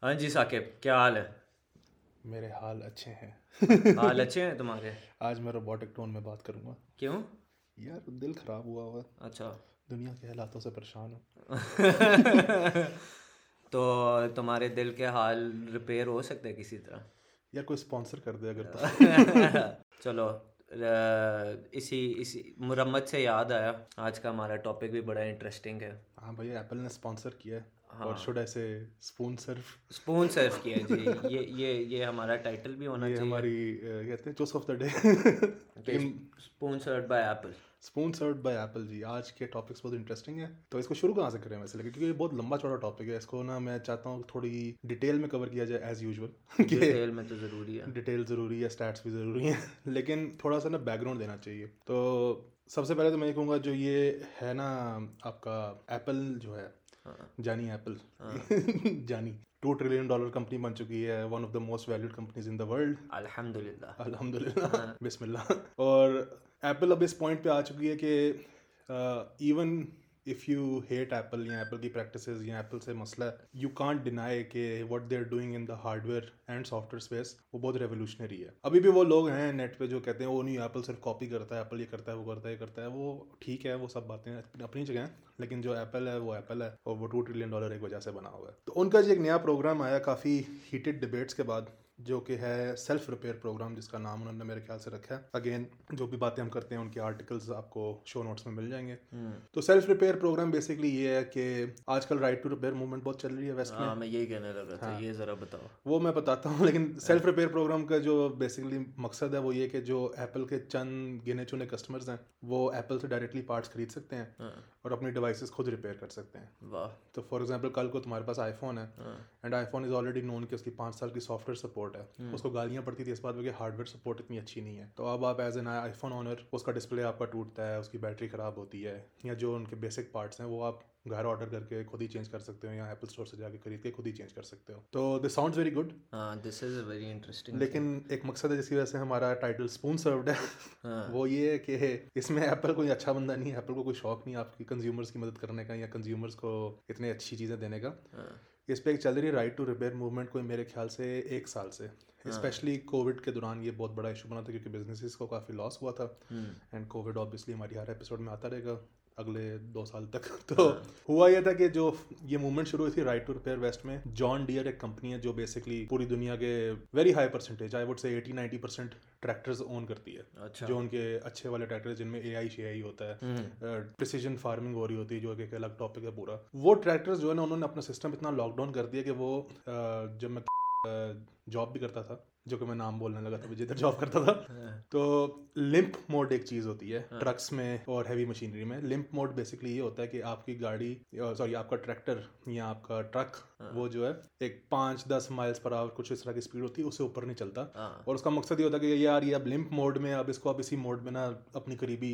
हाँ जी साकिब, क्या हाल है? मेरे हाल अच्छे हैं। हाल अच्छे हैं तुम्हारे? आज मैं रोबोटिक टोन में बात करूंगा। क्यों? यार दिल खराब हुआ हुआ है। अच्छा। दुनिया के हालातों से परेशान हूँ। तो तुम्हारे दिल के हाल रिपेयर हो सकते हैं किसी तरह? यार कोई स्पॉन्सर कर दे अगर तो। चलो, इसी इसी मुरम्मत से याद आया, आज का हमारा टॉपिक भी बड़ा इंटरेस्टिंग है। हाँ भैया, एप्पल ने स्पॉन्सर किया है। और हाँ, शुड ऐसे स्पून सर्फ। स्पून सर्व किया है जी। ये हमारा टाइटल भी होना ये चाहिए हमारी कहते हैं चूस ऑफ द डे। कि लेकिन spoon serve by Apple. Spoon served by Apple ji. आज के टॉपिक्स बहुत इंटरेस्टिंग है, तो इसको शुरू कहाँ से करें वैसे लगे, क्योंकि ये बहुत लंबा चौड़ा टॉपिक है। इसको ना मैं चाहता हूँ थोड़ी डिटेल में कवर किया जाए एज यूजुअल। कि डिटेल में तो ज़रूरी है। डिटेल ज़रूरी है, स्टैट्स भी ज़रूरी हैं। लेकिन थोड़ा सा ना बैकग्राउंड देना चाहिए। तो सबसे पहले तो मैं ये कहूँगा, जो ये है ना आपका एप्पल जो है, हाँ। जानी एप्पल। हाँ। जानी $2 ट्रिलियन कंपनी बन चुकी है, one of the most valued companies in the world. अल्हम्दुलिल्लाह। अल्हम्दुलिल्लाह। हाँ। बिस्मिल्लाह। और एप्पल अब इस पॉइंट पे आ चुकी है कि even if you hate Apple या एप्पल की प्रैक्टिसेस या एप्पल से मसला है, यू कांट डिनाई कि what they are doing in the hardware and software space वो बहुत रेवोल्यूशनरी है। अभी भी वो लोग हैं नेट पे जो कहते हैं वो नहीं, एप्पल सिर्फ कॉपी करता है, एप्पल ये करता है, वो करता है, ये करता है। वो ठीक है, वो सब बातें अपनी जगह हैं, लेकिन जो एप्पल है वो एप्पल है, और वो $2 ट्रिलियन एक वजह से बना हुआ है। तो उनका जो एक नया प्रोग्राम आया काफ़ी हीटेड डिबेट्स के बाद, जो कि है सेल्फ रिपेयर प्रोग्राम, जिसका नाम उन्होंने मेरे ख्याल से रखा है। अगेन, जो भी बातें हम करते हैं उनके आर्टिकल्स आपको शो नोट्स में मिल जाएंगे। तो सेल्फ रिपेयर प्रोग्राम बेसिकली ये है कि आजकल राइट टू रिपेयर मूवमेंट बहुत चल रही है वेस्ट में। हाँ, मैं यही कहने लगा था, हाँ, ये ज़रा बताओ। वो मैं बताता हूँ। लेकिन सेल्फ रिपेयर प्रोग्राम का जो बेसिकली मकसद है वो ये कि जो एप्पल के चंद गिने चुने कस्टमर्स हैं वो एप्पल से डायरेक्टली पार्ट्स खरीद सकते हैं हाँ। और अपनी डिवाइसेस खुद रिपेयर कर सकते हैं। वाह। तो फॉर एग्जांपल, कल को तुम्हारे पास आईफोन है हाँ। And iPhone is already known कि उसकी 5 साल की सॉफ्टवेयर सपोर्ट है। उसको गालियां पड़ती थी इस बात में कि हार्डवेयर सपोर्ट इतनी अच्छी नहीं है। तो अब आप एज एन आईफोन ओनर, उसका डिस्प्ले आपका टूटता है, उसकी बैटरी ख़राब होती है, या जो उनके बेसिक पार्ट्स हैं वो आप घर ऑर्डर करके खुद ही चेंज कर सकते हो, या एप्पल स्टोर से जाके खरीद के खुद ही चेंज कर सकते हो। तो दिस साउंड्स वेरी गुड। हाँ, this is a very interesting लेकिन एक मकसद है जिसकी वजह से हमारा टाइटल स्पून सर्व्ड है। हाँ। वो ये है कि इसमें एप्पल कोई अच्छा बंदा नहीं है। एप्पल को कोई शौक नहीं है आपकी कंज्यूमर्स की मदद करने का या कंज्यूमर्स को इतनी अच्छी चीज़ें देने का। हाँ। इस पे एक चल रही राइट टू रिपेयर मूवमेंट कोई मेरे ख्याल से 1 साल से, स्पेशली कोविड के दौरान ये बहुत बड़ा इशू बना था, क्योंकि बिजनेसेस को काफ़ी लॉस हुआ था। एंड कोविड ऑब्वियसली हमारी हर एपिसोड में आता रहेगा अगले 2 साल तक। तो हुआ यह था कि जो ये मूवमेंट शुरू हुई थी राइट टू रिपेयर वेस्ट में, जॉन डियर एक कंपनी है जो बेसिकली पूरी दुनिया के very high percentage, I would say 80-90% tractors own करती है। अच्छा। जो उनके अच्छे वाले ट्रैक्टर जिनमें AI शेआई होता है, प्रिसीजन फार्मिंग हो रही होती है, जो एक अलग टॉपिक है पूरा। वो ट्रैक्टर्स जो है ना, उन्होंने अपना सिस्टम इतना लॉकडाउन कर दिया कि वो जब मैं जॉब भी करता था, जो कि मैं नाम बोलने लगा था, मैं जिधर जॉब करता था, तो लिम्प मोड एक चीज़ होती है ट्रक्स में और हैवी मशीनरी में। लिम्प मोड बेसिकली ये होता है कि आपकी गाड़ी, सॉरी आपका ट्रैक्टर या आपका ट्रक, वो जो है एक 5-10 माइल्स पर आवर कुछ इस तरह की स्पीड होती है, उससे ऊपर नहीं चलता। और उसका मकसद ये होता है कि यार ये अब लिम्प मोड में, अब इसको अब इसी मोड में ना अपनी करीबी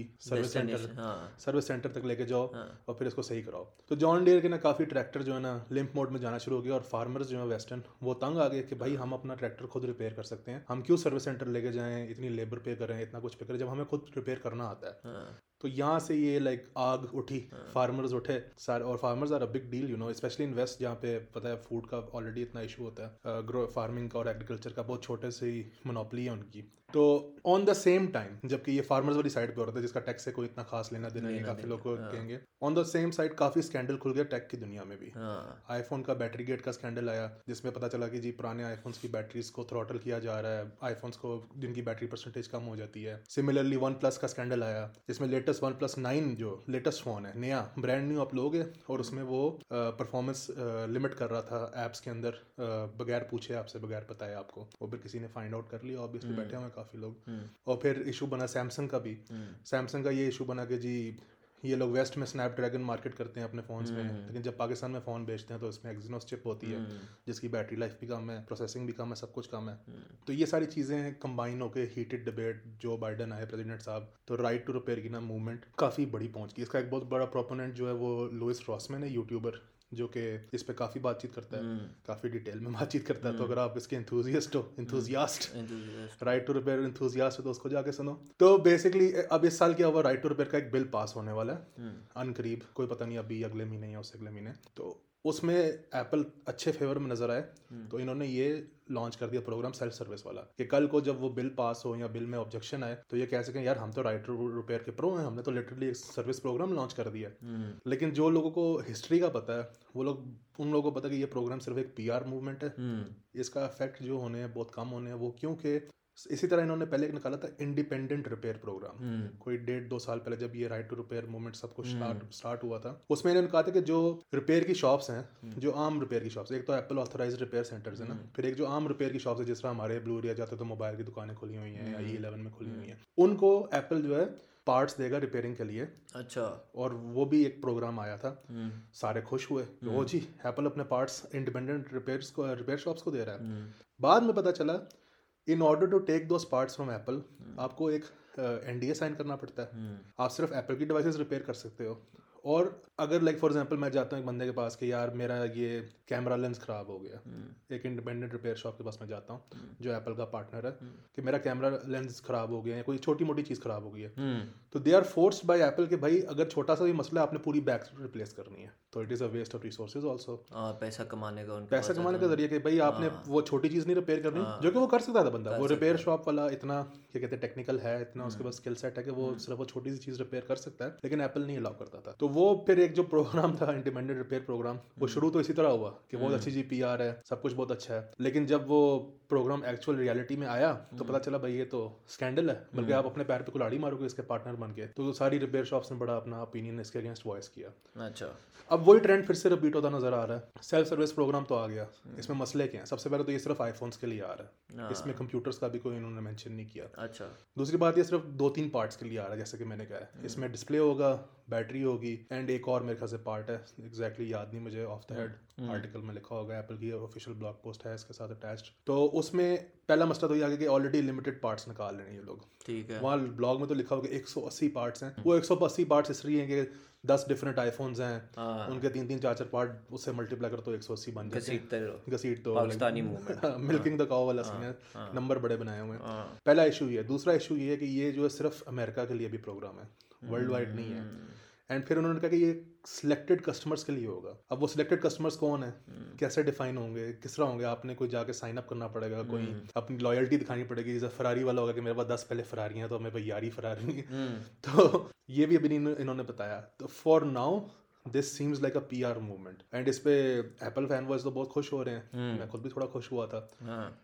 सर्विस सेंटर तक लेके जाओ और फिर इसको सही कराओ। तो जॉन डियर के ना काफ़ी ट्रैक्टर जो है ना लिम्प मोड में जाना शुरू हो गया, और फार्मर्स जो है वेस्टर्न, वो तंग आ गए कि भाई हम अपना ट्रैक्टर खुद रिपेयर कर सकते हैं, हम क्यों सर्विस सेंटर लेके जाएं, इतनी लेबर पे करें, इतना कुछ पे करें, जब हमें खुद रिपेयर करना आता है। तो यहाँ से ये लाइक आग उठी, फार्मर्स उठे सारे। और farmers are a big deal, you know, specially in west, जहाँ पे पता है फूड का ऑलरेडी इतना इशू होता है, ग्रो फार्मिंग का और एग्रीकल्चर का बहुत छोटे से ही मोनोपोली है उनकी। तो ऑन द सेम टाइम, जबकि ये फार्मर्स वाली साइड पे हो रहा था जिसका टैक्स से कोई इतना खास लेना देना नहीं है, काफी लोग कहेंगे, ऑन द सेम साइड काफी स्कैंडल खुल गया टेक की दुनिया में भी। आईफोन का बैटरी गेट का स्कैंडल आया, जिसमें पता चला कि जी पुराने आईफोन्स की बैटरीज को थ्रॉटल किया जा रहा है, आईफोन्स को जिनकी बैटरी परसेंटेज कम हो जाती है। सिमिलरली वन प्लस का स्कैंडल आया, जिसमें लेटेस्ट OnePlus 9 जो लेटेस्ट फोन है, नया ब्रांड न्यू आप लोगे, और उसमें वो परफॉर्मेंस लिमिट कर रहा था एप्स के अंदर, बगैर पूछे आपसे, बगैर बताए आपको, वो फिर किसी ने फाइंड आउट कर लिया, ऑब्वियसली बैठे हुए काफी लोग। और फिर इशू बना सैमसंग का भी। सैमसंग का ये इशू बना कि जी ये लोग वेस्ट में स्नैपड्रैगन मार्केट करते हैं अपने फ़ोन्स में, लेकिन जब पाकिस्तान में फ़ोन बेचते हैं तो इसमें एक्जिनोस चिप होती है, जिसकी बैटरी लाइफ भी कम है, प्रोसेसिंग भी कम है, सब कुछ कम है। तो ये सारी चीज़ें कंबाइन होकर हीटेड डिबेट, जो बाइडन आए प्रेसिडेंट साहब, तो राइट टू रिपेयर की ना मूवमेंट काफ़ी बड़ी पहुंच गई। इसका एक बहुत बड़ा प्रोपोनेंट जो है वो लुइस रॉसमैन है, यूट्यूबर, जो कि इस पे काफ़ी बातचीत करता है, काफ़ी डिटेल में बातचीत करता है। तो अगर आप इसके enthusiast right to repair enthusiast हो तो उसको जाके सुनो। तो बेसिकली अब इस साल क्या हुआ, राइट टू रिपेयर का एक बिल पास होने वाला है अनकरीब, कोई पता नहीं अभी अगले महीने या उससे अगले महीने। तो उसमें एप्पल अच्छे फेवर में नजर आए, तो इन्होंने ये लॉन्च कर दिया प्रोग्राम सेल्फ सर्विस वाला, कि कल को जब वो बिल पास हो या बिल में ऑब्जेक्शन आए तो ये कह सकें यार हम तो राइट टू रिपेयर के प्रो हैं, हमने तो लिटरली एक सर्विस प्रोग्राम लॉन्च कर दिया। लेकिन जो लोगों को हिस्ट्री का पता है वो लोग, उन लोगों को पता है कि ये प्रोग्राम सिर्फ एक पीआर मूवमेंट है, इसका इफेक्ट जो होने हैं बहुत कम होने हैं वो, क्योंकि इसी तरह इन्होंने पहले एक निकाला था इंडिपेंडेंट रिपेयर प्रोग्राम, कोई 1.5-2 साल पहले जब ये राइट टू रिपेयर मूवमेंट सब कुछ स्टार्ट हुआ था, उसमें इन्होंने कहा था कि जो रिपेयर की शॉप्स हैं, जो आम रिपेयर की शॉप्स, एक तो एप्पल ऑथराइज्ड रिपेयर सेंटर्स है ना, फिर एक जो आम रिपेयर की शॉप्स है जिस तरह हमारे ब्लू एरिया जाते तो मोबाइल की दुकानें खुली हुई हैं या E11 में खुली हुई हैं, उनको एप्पल जो है पार्ट्स देगा रिपेयरिंग के लिए। अच्छा। और वो भी एक प्रोग्राम आया था, सारे खुश हुए, ओ जी एप्पल अपने पार्ट्स इंडिपेंडेंट रिपेयर शॉप्स को दे रहा है। बाद में पता चला in order to take those parts from Apple आपको एक NDA साइन करना पड़ता है, आप सिर्फ एप्पल की डिवाइसेस रिपेयर कर सकते हो। और अगर लाइक फॉर एग्जांपल मैं जाता हूँ एक बंदे के पास कि यार मेरा ये कैमरा लेंस ख़राब हो गया, एक इंडिपेंडेंट रिपेयर शॉप के पास मैं जाता हूँ जो एप्पल का पार्टनर है, कि मेरा कैमरा लेंस ख़राब हो गया है, कोई छोटी मोटी चीज़ ख़राब हो गई है, तो they are forced by Apple कि भाई अगर छोटा सा भी मसला है आपने पूरी बैक रिप्लेस करनी है, तो it is a waste of resources also. पैसा कमाने का जरिए कि भाई आपने वो छोटी चीज़ नहीं रिपेयर करनी, जो कि वो कर सकता था बंदा, वो रिपेयर शॉप वाला इतना क्या कहते हैं टेक्निकल है, इतना उसके पास स्किल सेट है कि वो सिर्फ वो छोटी सी चीज़ रिपेयर कर सकता है, लेकिन एप्पल नहीं अलाउ करता था। तो वो फिर एक जो प्रोग्राम था इंडिपेंडेंट रिपेयर प्रोग्राम, वो शुरू तो इसी तरह हुआ कि बहुत अच्छी PR है, सब कुछ बहुत अच्छा है, लेकिन जब वो प्रोग्राम एक्चुअल रियलिटी में आया तो पता चला भाई ये तो स्कैंडल है, बल्कि आप अपने पैर पे कुल्हाड़ी मारोगे इसके पार्टनर बन के। तो सारी रिपेयर शॉप्स ने बड़ा अपना ओपिनियन इसके अगेंस्ट वॉइस किया। अच्छा। अब वही ट्रेंड फिर से रिपीट होता नजर आ रहा है, सेल्फ सर्विस प्रोग्राम तो आ गया, इसमें मसले क्या हैं? सबसे पहले तो ये सिर्फ आईफोन्स के लिए आ रहा है, इसमें कंप्यूटर्स का भी कोई इन्होंने मेंशन नहीं किया। अच्छा। दूसरी बात ये सिर्फ 2-3 पार्ट्स के लिए आ रहा है, जैसे कि मैंने कहा है, इसमें डिस्प्ले होगा, बैटरी होगी, एंड एक और मेरे ख्याल से पार्ट है, एग्जैक्टली याद नहीं मुझे ऑफ द हेड, आर्टिकल में लिखा होगा, एप्पल की ऑफिशियल ब्लॉग पोस्ट है इसके साथ अटैच्ड। तो उसमें पहला मसला तो ये आ गया कि ऑलरेडी लिमिटेड पार्ट्स निकाल रहे हैं ये लोग, ठीक है। वहाँ ब्लॉग में तो लिखा होगा 180 पार्ट्स हैं, वो 180 पार्ट्स इसलिए हैं कि 10 डिफरेंट आईफोन्स हैं, उनके 3-3 4-4 पार्ट उससे मल्टीप्लाई कर तो 180 बन जाते हैं। घसीट तो Pakistani movement, milking the cow वाला सीन है, नंबर बड़े बनाए हुए हैं। पहला इशू ये है। दूसरा इशू ये है कि ये जो है सिर्फ अमेरिका के लिए भी प्रोग्राम है, वर्ल्ड वाइड नहीं है। एंड फिर उन्होंने कहा कि ये सिलेक्टेड कस्टमर्स के लिए होगा। अब वो सिलेक्टेड कस्टमर्स कौन है, कैसे डिफाइन होंगे, किस तरह होंगे? आपने कोई जाके साइन अप करना पड़ेगा, कोई अपनी लॉयल्टी दिखानी पड़ेगी। जैसे फरारी वाला होगा कि मेरे पास 10 पहले फरारी हैं तो मेरे पास 11 फरारी तो ये भी अभी इन्होंने बताया। तो for now this seems like a PR movement, and इस पे एप्पल फैन वॉइस तो बहुत खुश हो रहे हैं, मैं खुद भी थोड़ा खुश हुआ था।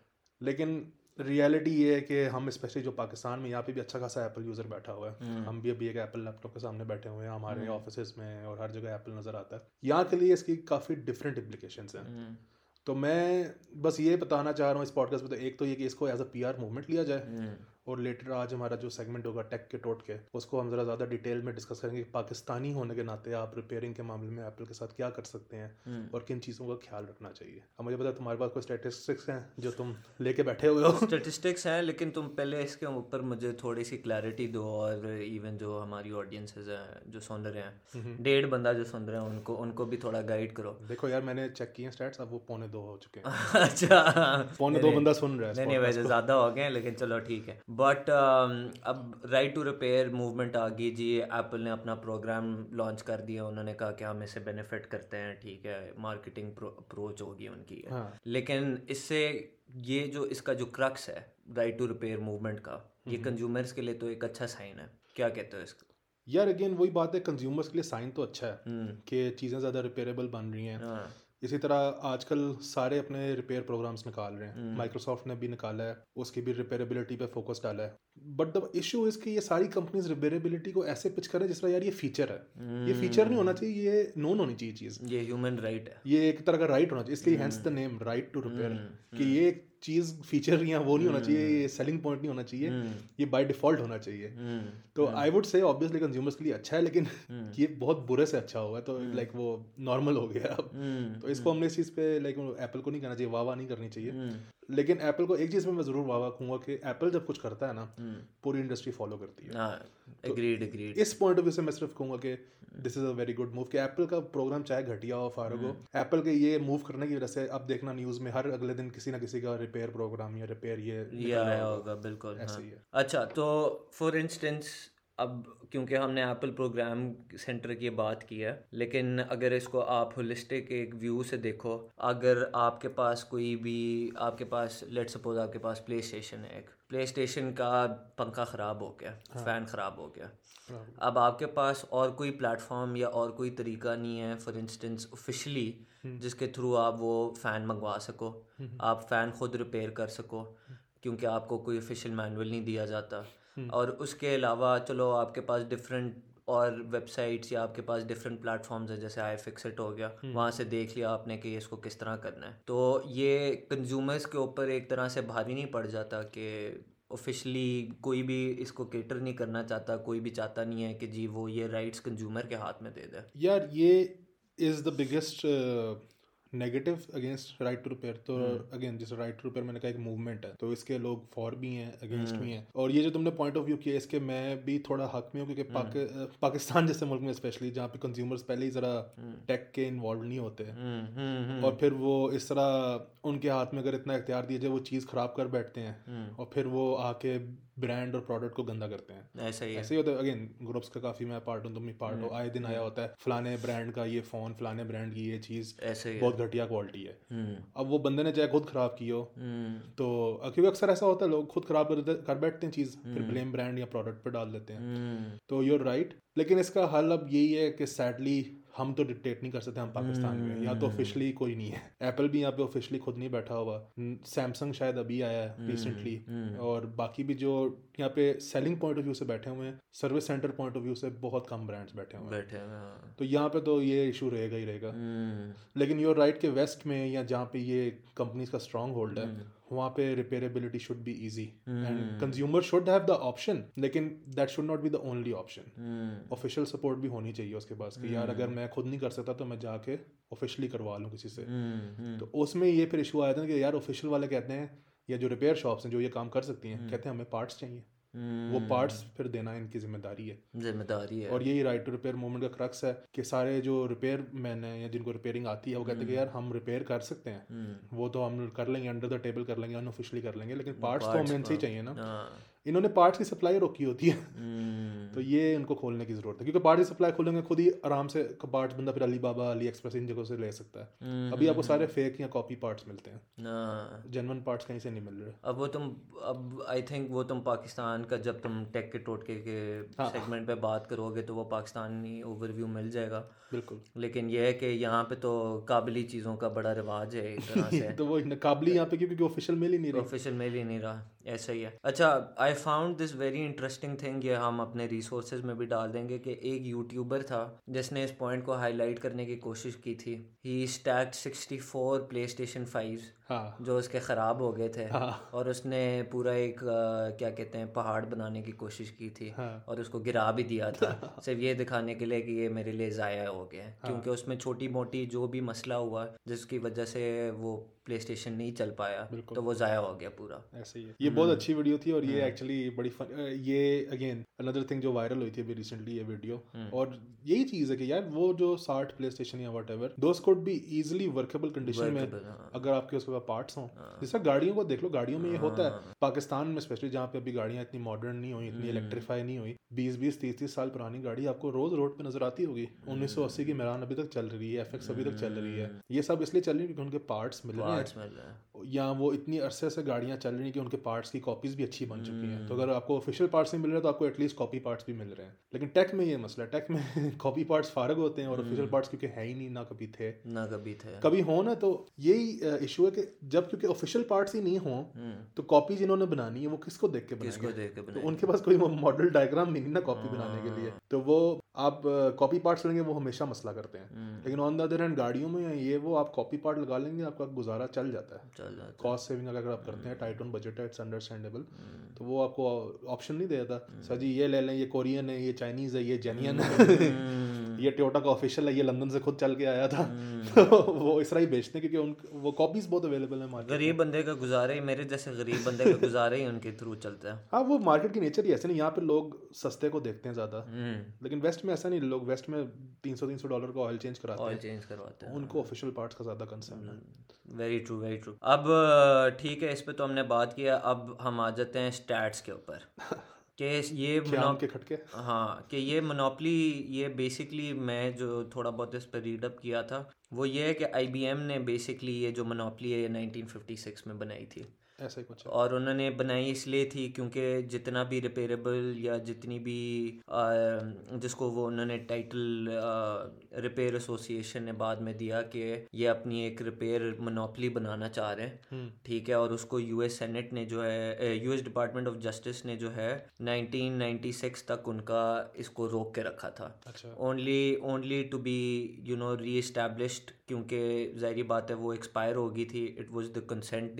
लेकिन रियलिटी ये है कि हम स्पेशली जो पाकिस्तान में, यहाँ पे भी अच्छा खासा एप्पल यूज़र बैठा हुआ है, हम भी अभी एक एप्पल लैपटॉप के सामने बैठे हुए हैं, हमारे ऑफिस में और हर जगह एप्पल नज़र आता है। यहाँ के लिए इसकी काफ़ी डिफरेंट इम्प्लीकेशंस हैं। तो मैं बस ये बताना चाह रहा हूँ इस पॉडकास्ट में, तो एक तो ये कि इसको एज अ PR मूवमेंट लिया जाए, और लेटर आज हमारा जो सेगमेंट होगा टेक के टोट के, उसको हम ज़रा ज़्यादा डिटेल में डिस्कस करेंगे कि पाकिस्तानी होने के नाते आप रिपेयरिंग के मामले में एप्पल के साथ क्या कर सकते हैं और किन चीज़ों का ख्याल रखना चाहिए। अब मुझे पता है तुम्हारे पास कोई स्टैटिस्टिक्स हैं जो तुम लेके बैठे हुए हो। स्टैटिस्टिक्स हैं, लेकिन तुम पहले इसके ऊपर मुझे थोड़ी सी क्लैरिटी दो, और इवन जो हमारी ऑडियंसेस हैं जो सुन रहे हैं, 1.5 बंदा जो सुन रहे हैं, उनको भी थोड़ा गाइड करो। देखो यार मैंने चेक किए स्टैट्स, अब वो 2.25 हो चुके हैं। अच्छा, 2.25 बंदा सुन रहा है। नहीं वैसे ज़्यादा हो गए, लेकिन चलो ठीक है। बट अब राइट टू रिपेयर मूवमेंट आ गई जी, एप्पल ने अपना प्रोग्राम लॉन्च कर दिया, उन्होंने कहा कि हम इससे बेनिफिट करते हैं, ठीक है, मार्केटिंग अप्रोच होगी उनकी है। लेकिन इससे ये जो इसका जो क्रक्स है राइट टू रिपेयर मूवमेंट का, ये कंज्यूमर्स के लिए तो एक अच्छा साइन है, क्या कहते हो इसका? यार अगेन वही बात है, कंज्यूमर्स के लिए साइन तो अच्छा है कि चीज़ें ज़्यादा रिपेयरेबल बन रही हैं। इसी तरह आजकल सारे अपने रिपेयर प्रोग्राम्स निकाल रहे हैं, माइक्रोसॉफ्ट ने भी निकाला है, उसकी भी रिपेयरेबिलिटी पे फोकस डाला है। बट द इशू इज कि ये सारी कंपनीज रिपेयरेबिलिटी को ऐसे पिच करें जिस तरह यार ये फीचर है, ये फीचर नहीं होना चाहिए, ये नोन होनी चाहिए चीज़, ये ह्यूमन राइट है, ये एक तरह का राइट होना चाहिए, इसलिए hence the name right to repair, कि ये एक चीज़ फीचर या वो नहीं होना चाहिए, ये सेलिंग पॉइंट नहीं होना चाहिए, ये बाय डिफॉल्ट होना चाहिए। तो I would say obviously consumers के लिए अच्छा है, लेकिन ये बहुत बुरे से अच्छा हुआ है, तो लाइक वो नॉर्मल हो गया अब। तो इसको हमने इस चीज़ पे लाइक एप्पल को नहीं कहना चाहिए, वाह नहीं करनी चाहिए, लेकिन एप्पल को एक चीज़ में मैं ज़रूर वाह कहूँगा कि एप्पल जब कुछ करता है ना, पूरी इंडस्ट्री फॉलो करती है। एग्रीड। इस पॉइंट ऑफ व्यू से मैं सिर्फ कहूँगा कि this is a very good move कि एप्पल का प्रोग्राम चाहे घटिया हो फारग हो, एप्पल के ये मूव करने की वजह से अब देखना न्यूज़ में हर अगले दिन किसी ना किसी का रिपेयर प्रोग्राम या रिपेयर ये आया होगा। बिल्कुल, ऐसे ही है। अच्छा, तो फॉर इंस्टेंस अब क्योंकि हमने एप्पल प्रोग्राम सेंटर की बात की है, लेकिन अगर इसको आप होलिस्टिक एक व्यू से देखो, अगर आपके पास लेट्स सपोज आपके पास प्ले स्टेशन है, एक प्ले स्टेशन का पंखा ख़राब हो गया, फ़ैन ख़राब हो गया, अब आपके पास और कोई प्लेटफॉर्म या और कोई तरीका नहीं है फॉर इंस्टेंस ऑफिशियली जिसके थ्रू आप वो फ़ैन मंगवा सको, आप फ़ैन खुद रिपेयर कर सको, क्योंकि आपको कोई ऑफिशियल मैनुअल नहीं दिया जाता। और उसके अलावा चलो आपके पास डिफरेंट और वेबसाइट्स या आपके पास डिफरेंट प्लेटफॉर्म्स हैं, जैसे iFixit हो गया, वहाँ से देख लिया आपने कि इसको किस तरह करना है, तो ये कंज्यूमर्स के ऊपर एक तरह से भारी नहीं पड़ जाता कि ऑफिशियली कोई भी इसको केटर नहीं करना चाहता, कोई भी चाहता नहीं है कि जी वो ये राइट्स कंज्यूमर के हाथ में दे दे। यार ये is the biggest negative against right to repair. तो अगेन जैसे राइट टू रिपेयर मैंने कहा एक मूवमेंट है, तो इसके लोग फॉर भी हैं अगेंस्ट भी हैं, और ये जो तुमने पॉइंट ऑफ व्यू किया इसके मैं भी थोड़ा हक में हूँ, क्योंकि पाकिस्तान जैसे मुल्क में स्पेशली जहाँ पे कंज्यूमर्स पहले ही ज़रा टेक के इन्वॉल्व नहीं होते हैं, और फिर वो इस तरह उनके हाथ में अगर इतना इख्तियार दिया जाए वो चीज़ ख़राब कर बैठते हैं, और फिर वो आके ब्रांड और प्रोडक्ट को गंदा करते हैं। ऐसा ही ऐसे ही होता है। अगेन ग्रुप्स का काफ़ी मैं पार्ट हूँ, तुम भी पार्ट हो, आए दिन आया होता है फलाने ब्रांड का ये फ़ोन, फलाने ब्रांड की ये चीज़ बहुत घटिया क्वालिटी है। अब वो बंदे ने चाहे खुद ख़राब की हो, तो क्योंकि अक्सर ऐसा होता है लोग खुद ख़राब कर बैठते हैं चीज़, फिर ब्लेम ब्रांड या प्रोडक्ट पे डाल देते हैं। तो यूर राइट, लेकिन इसका हल अब यही है कि सैडली हम तो डिक्टेट नहीं कर सकते, हम पाकिस्तान में यहाँ तो ऑफिशियली कोई नहीं है, एप्पल भी यहाँ पे ऑफिशियली खुद नहीं बैठा हुआ, सैमसंग शायद अभी आया है रिसेंटली, और बाकी भी जो यहाँ पे सेलिंग पॉइंट ऑफ व्यू से बैठे हुए हैं, service centre point of view से बहुत कम ब्रांड्स बैठे हुए हैं, तो यहाँ पे तो ये इशू रहेगा ही रहेगा। लेकिन यूर राइट के वेस्ट में या जहाँ पे ये कंपनीज का स्ट्रॉन्ग होल्ड है, वहाँ पे repairability should be easy and consumer should have the option, लेकिन that should not be the only option. Official support भी होनी चाहिए उसके पास कि यार अगर मैं खुद नहीं कर सकता तो मैं जाके ऑफिशियली करवा लूँ किसी से। तो उसमें ये फिर इशू आया था कि यार ऑफिशियल वाले कहते हैं, या जो रिपेयर शॉप्स हैं जो ये काम कर सकती हैं, कहते हैं हमें पार्ट्स चाहिए, वो पार्ट्स फिर देना इनकी जिम्मेदारी है। और यही राइट टू रिपेयर मूवमेंट का क्रक्स है कि सारे जो रिपेयर मैन है या जिनको रिपेयरिंग आती है वो कहते हैं कि यार हम रिपेयर कर सकते हैं, वो तो हम कर लेंगे, अंडर द टेबल कर लेंगे, अनऑफिशियली कर लेंगे, लेकिन पार्ट्स तो हमें इनसे ही चाहिए ना। इन्होंने पार्ट्स की सप्लाई रोकी होती है तो ये इनको खोलने की जरूरत है, क्योंकि पार्ट्स की सप्लाई खोलेंगे खुद ही आराम से पार्ट्स बंदा फिर अली बाबा, अली एक्सप्रेस इन जगहों से ले सकता है। अभी आपको सारे फेक या कॉपी पार्ट्स मिलते हैं, जेन्युइन पार्ट्स कहीं से नहीं मिल रहे। अब आई थिंक वो तुम पाकिस्तान का जब तुम टेक के टोटके के सेगमेंट पे बात करोगे तो वो पाकिस्तानी ओवरव्यू मिल जाएगा बिल्कुल, लेकिन ये है कि यहाँ पे तो काबिली चीज़ों का बड़ा रिवाज है एक तरह से तो वो काबिली यहाँ पे क्योंकि ऑफिशियल मेल ही नहीं रहा, ऐसा ही है। अच्छा, I found this very interesting thing, ये हम अपने रिसोर्सेज में भी डाल देंगे, कि एक यूट्यूबर था जिसने इस पॉइंट को हाईलाइट करने की कोशिश की थी। ही स्टैक्ड 64 PlayStation 5 जो उसके ख़राब हो गए थे, और उसने पूरा एक क्या कहते हैं पहाड़ बनाने की कोशिश की थी, और उसको गिरा भी दिया था सिर्फ ये दिखाने के लिए कि ये मेरे लिए ज़ाया हो गया, क्योंकि उसमें छोटी मोटी जो भी मसला हुआ जिसकी वजह से वो प्ले स्टेशन नहीं चल पाया तो वो ज़ाया हो गया पूरा। ऐसे ही है। ये बहुत अच्छी वीडियो थी, और ये एक्चुअली बड़ी ये अगेन अनदर थिंग जो वायरल हुई थी अभी रिसेंटली ये वीडियो, और यही चीज़ है कि यार वो जो 60 प्ले स्टेशन या whatever those could be easily workable condition में अगर आपके उसके पास पार्ट्स हों। जैसा गाड़ियों को देख लो, गाड़ियों में ये होता है पाकिस्तान में स्पेशली, जहाँ पे अभी गाड़ियाँ इतनी मॉडर्न नहीं हुई, इतनी इलेक्ट्रीफाई नहीं हुई, 20-20 30-30 साल पुरानी गाड़ी आपको रोज रोड पे नजर आती होगी। 1980 की मेरान अभी तक चल रही है, FX अभी तक चल रही है, ये सब इसलिए चल रही है क्योंकि उनके पार्ट्स मिल रहे हैं, या वो इतनी अरसे से गाड़ियाँ चल रही हैं कि उनके पार्ट्स की कॉपीज भी अच्छी बन चुकी हैं। तो अगर आपको ऑफिशियल पार्ट्स नहीं मिल रहे तो आपको एटलीस्ट कॉपी पार्ट्स भी मिल रहे हैं। लेकिन टेक में ये मसला है, टेक में कॉपी पार्ट्स फारग होते हैं और ऑफिशियल पार्ट्स क्योंकि है ही नहीं, ना कभी थे कभी हो ना, तो यही इशू है कि जब क्योंकि ऑफिशियल पार्ट्स ही नहीं हो तो कॉपी जिन्होंने बनानी है वो किसको देख के बनाएंगे, तो उनके पास कोई मॉडल डायग्राम नहीं ना कॉपी बनाने के लिए, तो वो आप कॉपी पार्ट्स लेंगे वो हमेशा मसला करते हैं। लेकिन ऑन द अदर हैंड गाड़ियों में ये वो आप कॉपी पार्ट लगा लेंगे आपका गुजारा चल जाता है, कॉस्ट सेविंग अगर आप करते हैं, टाइट ऑन बजट है, इट्स अंडरस्टैंडेबल। तो वो आपको ऑप्शन नहीं देता सर जी ये ले लें, ये कोरियन है, ये चाइनीज़ है, ये जेनियन है ये टोयोटा का ऑफिशियल है, ये लंदन से खुद चल के आया था तो वो इस तरह ही बेचते हैं क्योंकि वो कॉपीज बहुत अवेलेबल है मार्केट। गरीब बंदे का गुजारा ही, मेरे जैसे गरीब बंदे का गुजारा ही उनके थ्रू चलता है। हाँ, वो मार्केट की नेचर ही ऐसे नहीं, यहाँ पे लोग सस्ते को देखते हैं ज़्यादा, लेकिन वेस्ट में ऐसा नहीं, लोग वेस्ट में $300 का ऑयल चेंज करवाते हैं, उनको ऑफिशियल पार्ट्स का ज़्यादा कंसर्न है। Very true, very true. अब ठीक है, इस पे तो हमने बात किया, अब हम आ जाते हैं स्टैट्स के ऊपर कि ये ख्याम के खटके। हाँ, कि ये मोनोपली, ये बेसिकली मैं जो थोड़ा बहुत इस पर रीडअप किया था वो ये है कि IBM ने बेसिकली ये जो मोनोपली है ये 1956 में बनाई थी। ऐसा ही कुछ है। और उन्होंने बनाई इसलिए थी क्योंकि जितना भी रिपेयरेबल या जितनी भी जिसको वो उन्होंने टाइटल रिपेयर एसोसिएशन ने बाद में दिया कि ये अपनी एक रिपेयर मोनोपली बनाना चाह रहे हैं, ठीक है। और उसको US सेनेट ने जो है, US डिपार्टमेंट ऑफ जस्टिस ने जो है 1996 तक उनका इसको रोक के रखा था। अच्छा। Only to be reestablished, क्योंकि ज़ाहिर बात है वो एक्सपायर हो गई थी। It was the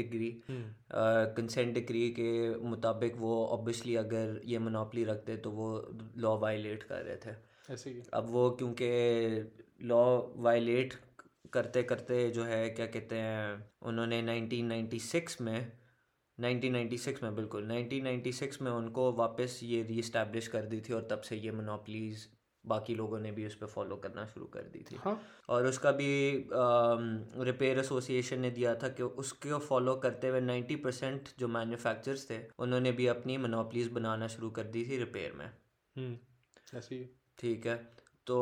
consent decree के मुताबिक वो ऑब्वियसली अगर ये मोनोपली रखते तो वो लॉ वायलेट कर रहे थे। ऐसे ही। अब वो क्योंकि लॉ वायलेट करते करते जो है क्या कहते हैं, उन्होंने 1996 में बिल्कुल 1996 में उनको वापस ये रीइस्टैब्लिश कर दी थी। और तब से ये मोनोपलीज बाकी लोगों ने भी उस पर फॉलो करना शुरू कर दी थी। हाँ। और उसका भी रिपेयर एसोसिएशन ने दिया था कि उसको फॉलो करते हुए 90% जो मैन्युफैक्चरर्स थे उन्होंने भी अपनी मोनोपलीज बनाना शुरू कर दी थी रिपेयर में। ऐसे ही। ठीक है। तो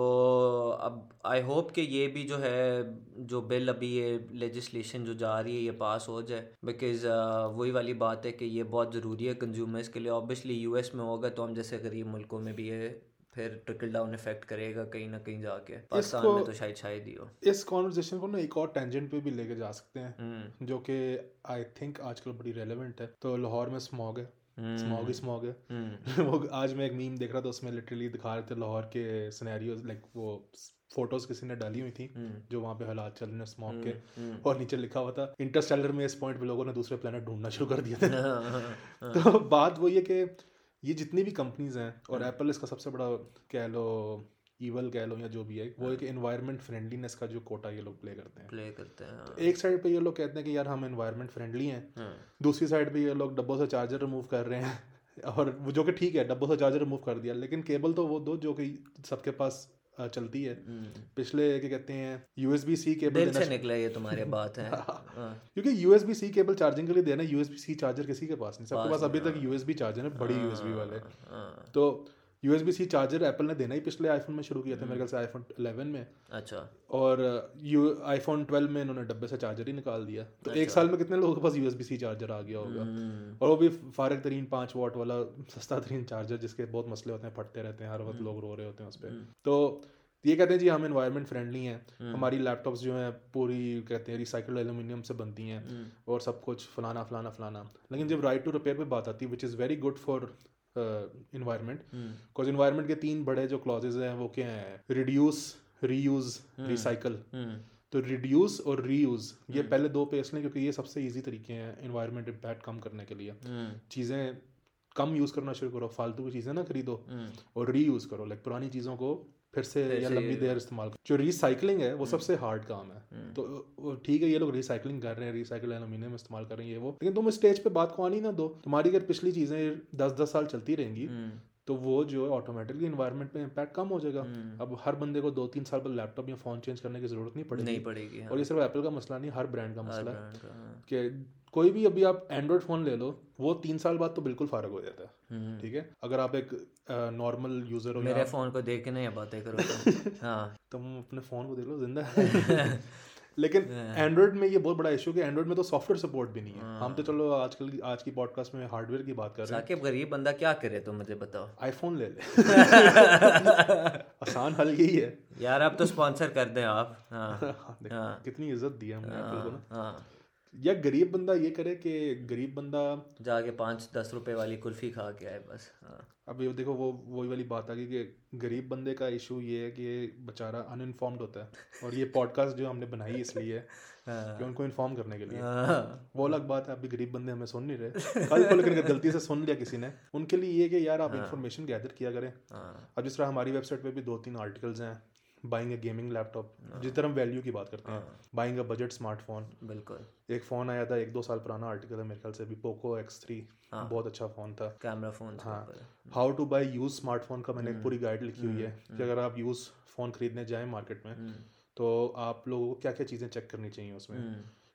अब आई होप कि ये भी जो है, जो बिल अभी ये लेजिस्लेशन जो जा रही है ये पास हो जाए, बिकॉज़ वही वाली बात है कि ये बहुत ज़रूरी है कंज्यूमर्स के लिए। ऑब्वियसली US में होगा तो हम जैसे गरीब मुल्कों में भी ये फिर ट्रिकल डाउन इफेक्ट करेगा कहीं ना कहीं जाके। पाकिस्तान में तो शायद ही हो। इस कॉन्वर्जेशन को ना एक और टेंजेंट पे भी लेके जा सकते हैं जो कि आई थिंक आजकल बड़ी रेलेवेंट है। तो लाहौर में स्मॉग है, स्मॉग है। वो आज मैं एक मीम देख रहा था, उसमें लिटरली दिखा रहे थे लाहौर के सिनेरियोज, लाइक वो फोटोज किसी ने डाली हुई थी जो वहाँ पे हालात चल रहे हैं स्मॉग के, और नीचे लिखा हुआ था इंटरस्टेलर में इस पॉइंट पे लोगों ने दूसरे प्लेनेट ढूंढना शुरू कर दिया था। तो बात वही है कि ये जितनी भी कंपनीज हैं, और एप्पल इसका सबसे बड़ा कह लो ईवल कह लो या जो भी है, वो एक एनवायरनमेंट फ्रेंडलीनेस का जो कोटा ये लोग प्ले करते हैं। तो एक साइड पे ये लोग कहते हैं कि यार हम एनवायरनमेंट फ्रेंडली हैं, दूसरी साइड पे ये लोग डब्बों से चार्जर रिमूव कर रहे हैं। और वो जो कि ठीक है, डब्बों से चार्जर रिमूव कर दिया, लेकिन केबल तो वो दो जो कि सबके पास चलती है। पिछले क्या कहते हैं USB-C केबल दिल से निकला ये तुम्हारी बात है। क्योंकि USB-C केबल चार्जिंग के लिए देना, USB-C चार्जर किसी के पास नहीं, सबके पास अभी तक USB चार्जर है, बड़ी USB वाले। तो USB-C चार्जर एप्पल ने देना ही पिछले आईफोन में शुरू किया था, मेरे ख्याल से iPhone 11 में। अच्छा। और iPhone 12 में इन्होंने डब्बे से चार्जर ही निकाल दिया। तो एक साल में कितने लोगों के पास USB-C चार्जर आ गया होगा, और वो भी फारग तरीन 5 वाट वाला सस्ता तरीन चार्जर, जिसके बहुत मसले होते हैं, फटते रहते हैं, हर वक्त लोग रो रहे होते हैं उस पर। तो ये कहते हैं जी हम एनवायरनमेंट फ्रेंडली हैं, हमारी लैपटॉप्स जो हैं पूरी कहते हैं रिसाइकल्ड एल्यूमिनियम से बनती हैं, और सब कुछ फलाना फलाना फलाना। लेकिन जब राइट टू रिपेयर पे बात आती है, which is very good for environment, because environment के 3 बड़े जो क्लॉजेज हैं वो क्या हैं, रिड्यूस, रीयूज, रिसाइकल। तो रिड्यूस और रीयूज ये पहले 2 पे इसलिए क्योंकि ये सबसे इजी तरीके हैं इन्वायरमेंट इम्पैक्ट कम करने के लिए। चीज़ें कम यूज़ करना शुरू करो, फालतू की चीज़ें ना खरीदो, और रीयूज़ करो, लाइक पुरानी चीज़ों को फिर से या लंबी देर इस्तेमाल करो। जो रिसाइकलिंग है वो सबसे हार्ड काम है। तो ठीक है ये लोग रिसाइकलिंग कर रहे हैं, रिसाइकल एल्यूमिनियम इस्तेमाल कर रहे हैं ये वो, लेकिन तुम स्टेज पे बात को आनी ना दो। तुम्हारी अगर पिछली चीज़ें 10-10 साल चलती रहेंगी तो वो जो है ऑटोमेटिकली इन्वायरमेंट पे इम्पैक्ट कम हो जाएगा। अब हर बंदे को 2-3 साल बाद लैपटॉप या फ़ोन चेंज करने की ज़रूरत नहीं पड़ेगी। और ये सिर्फ एप्पल का मसला नहीं, हर ब्रांड का मसला है कि कोई भी, अभी आप एंड्रॉयड फ़ोन ले लो, वो 3 साल बाद तो बिल्कुल फारग हो जाता है। ठीक है, अगर आप एक नॉर्मल यूज़र हो, मेरे फ़ोन को देख के नहीं बातें करो। हाँ, तुम अपने फ़ोन को देख लो, जिंदा। लेकिन एंड्रॉयड में ये बहुत बड़ा इशू कि एंड्रॉयड में तो सॉफ्टवेयर सपोर्ट भी नहीं है। हम तो चलो आज की पॉडकास्ट में हार्डवेयर की बात कर रहे हैं। साकिब गरीब बंदा क्या करे, तो मुझे बताओ। आईफोन ले आसान हल यही है यार, अब तो स्पॉन्सर कर दें आप। हाँ। कितनी इज्जत दी हमने एप्पल को ना। हाँ। या गरीब बंदा ये करे कि गरीब बंदा जाके 5-10 रुपए वाली कुल्फी खा के आए बस। अब ये देखो वही वाली बात आ गई कि गरीब बंदे का इशू ये है कि बेचारा अनइन्फॉर्म्ड होता है, और ये पॉडकास्ट जो हमने बनाई इसलिए है कि उनको इन्फॉर्म करने के लिए। वो अलग बात है, अभी गरीब बंदे हमें सुन नहीं रहे, कल को लेकिन गलती से सुन लिया किसी ने, उनके लिए ये कि यार आप इन्फॉर्मेशन गैदर किया करें। अब जिस तरह हमारी वेबसाइट पे भी 2-3 आर्टिकल्स हैं, बाइंग अ गेमिंग लैपटॉप, जिस तरह हम वैल्यू की बात करते हैं, बाइंग अ बजट स्मार्टफोन। बिल्कुल, एक फ़ोन आया था 1-2 साल पुराना आर्टिकल है मेरे ख्याल से, अभी पोको X3, बहुत अच्छा फ़ोन था, कैमरा फ़ोन। हाँ, how to buy used smartphone का मैंने एक पूरी गाइड लिखी हुई है कि अगर आप यूज़ फ़ोन खरीदने जाएँ मार्केट में तो आप लोगों को क्या क्या चीज़ें चेक करनी चाहिए उसमें,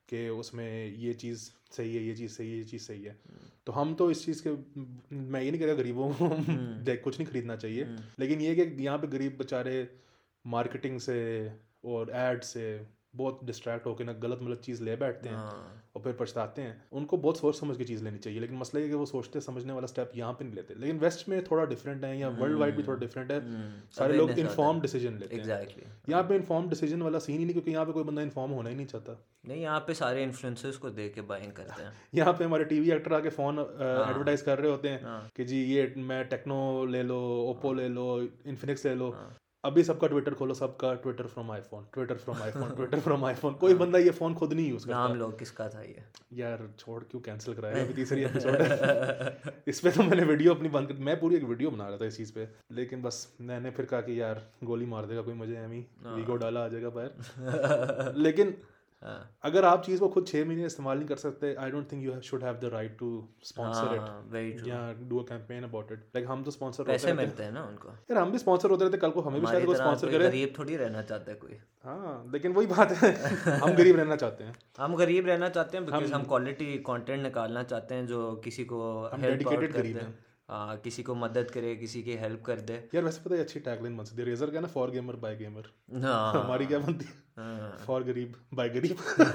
कि उसमें ये चीज़ सही है, ये चीज़ सही है, ये चीज़ सही है। तो हम तो इस चीज़ के, मैं ये नहीं कह रहा गरीबों को देख कुछ नहीं खरीदना चाहिए, लेकिन ये कि यहाँ पे गरीब बेचारे मार्केटिंग से और एड से बहुत डिस्ट्रैक्ट होकर ना गलत मतलब चीज़ ले बैठते हैं और फिर पछताते हैं। उनको बहुत सोच समझ के चीज़ लेनी चाहिए, लेकिन मसला ये है कि वो सोचते समझने वाला स्टेप यहाँ पे नहीं लेते। लेकिन वेस्ट में थोड़ा डिफरेंट है, या वर्ल्ड वाइड भी थोड़ा डिफरेंट है। सारे लोग इन्फॉर्म डिसीजन लेते हैं। यहाँ पे इन्फॉर्म डिसीजन वाला सीन ही नहीं, क्योंकि यहाँ पे कोई बंदा इन्फॉर्म होना ही नहीं चाहता। नहीं, यहाँ पे सारे इन्फ्लुएंसर्स को देख के बाइंग करते हैं। यहाँ पे हमारे टीवी एक्टर आके फ़ोन एडवर्टाइज कर रहे होते हैं कि जी ये मैं टेक्नो ले लो, ओप्पो ले लो, इन्फिनिक्स ले लो। अभी सबका ट्विटर खोलो, सबका Twitter from iPhone, Twitter from iPhone, Twitter from iPhone. कोई बंदा ये फ़ोन खुद नहीं यूज़ करता। नाम लो किसका था ये? यार छोड़, क्यों कैंसिल कराया? अभी तीसरी एपिसोड है इस पे तो मैंने वीडियो अपनी बंद कर, मैं पूरी एक वीडियो बना रहा था इस चीज़ पे, लेकिन बस मैंने फिर कहा कि यार गोली मार देगा कोई मुझे, एमी वीगो डाला आ जाएगा बाहर। लेकिन अगर आप चीज़ को खुद 6 महीने इस्तेमाल नहीं कर सकते, I don't think you should have the right to sponsor it या do a campaign about it. Like हम तो स्पॉन्सर पैसे मिलते हैं ना उनको, यार हम भी स्पॉन्सर होते रहते, कल को हमें भी शायद कोई स्पॉन्सर करे। गरीब थोड़ी रहना चाहता है कोई। हाँ, लेकिन वही बात है हम गरीब रहना चाहते हैं। हम गरीब रहना चाहते हैं बिकॉज हम क्वालिटी कंटेंट निकालना चाहते हैं जो किसी को हेल्प आउट कर दे, किसी को मदद करे, किसी की हेल्प कर दे। यार वैसे पता है अच्छी टैगलाइन बन सकती है रेजर का ना, फॉर गेमर बाय गेमर। हाँ, हमारी क्या बनती है? फॉर गरीब बाय गरीब।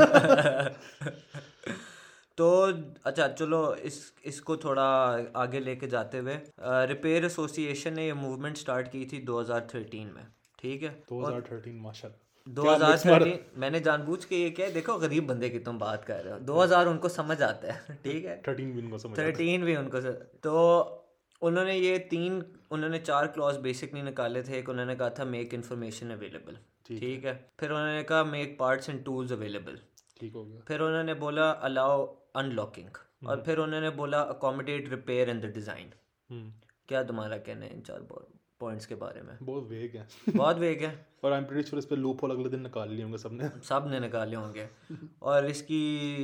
तो अच्छा चलो इसको थोड़ा आगे लेके जाते हुए, रिपेयर एसोसिएशन ने ये मूवमेंट स्टार्ट की थी 2013 में, ठीक है? 2013 माशाल्लाह 2013 मैंने जानबूझ के ये क्या है, देखो गरीब बंदे की तुम बात कर रहे हो, 2000 उनको समझ आता है, ठीक है? 13 भी उनको समझ 13 भी उनको तो उन्होंने उन्होंने 4 क्लॉज बेसिकली निकाले थे। एक उन्होंने कहा था मेक इन्फॉर्मेशन अवेलेबल, ठीक है? फिर उन्होंने कहा make parts and tools available, ठीक हो गया। फिर उन्होंने बोला अलाउ अनलॉकिंग, और फिर उन्होंने बोला accommodate repair and the design. क्या तुम्हारा कहना है इन 4 पॉइंट्स के बारे में? बहुत वेग है बहुत वेग है, और आई एम प्रीटी श्योर इस पे लूप होल अगले दिन निकाल लिए होंगे सबने निकाले होंगे। और इसकी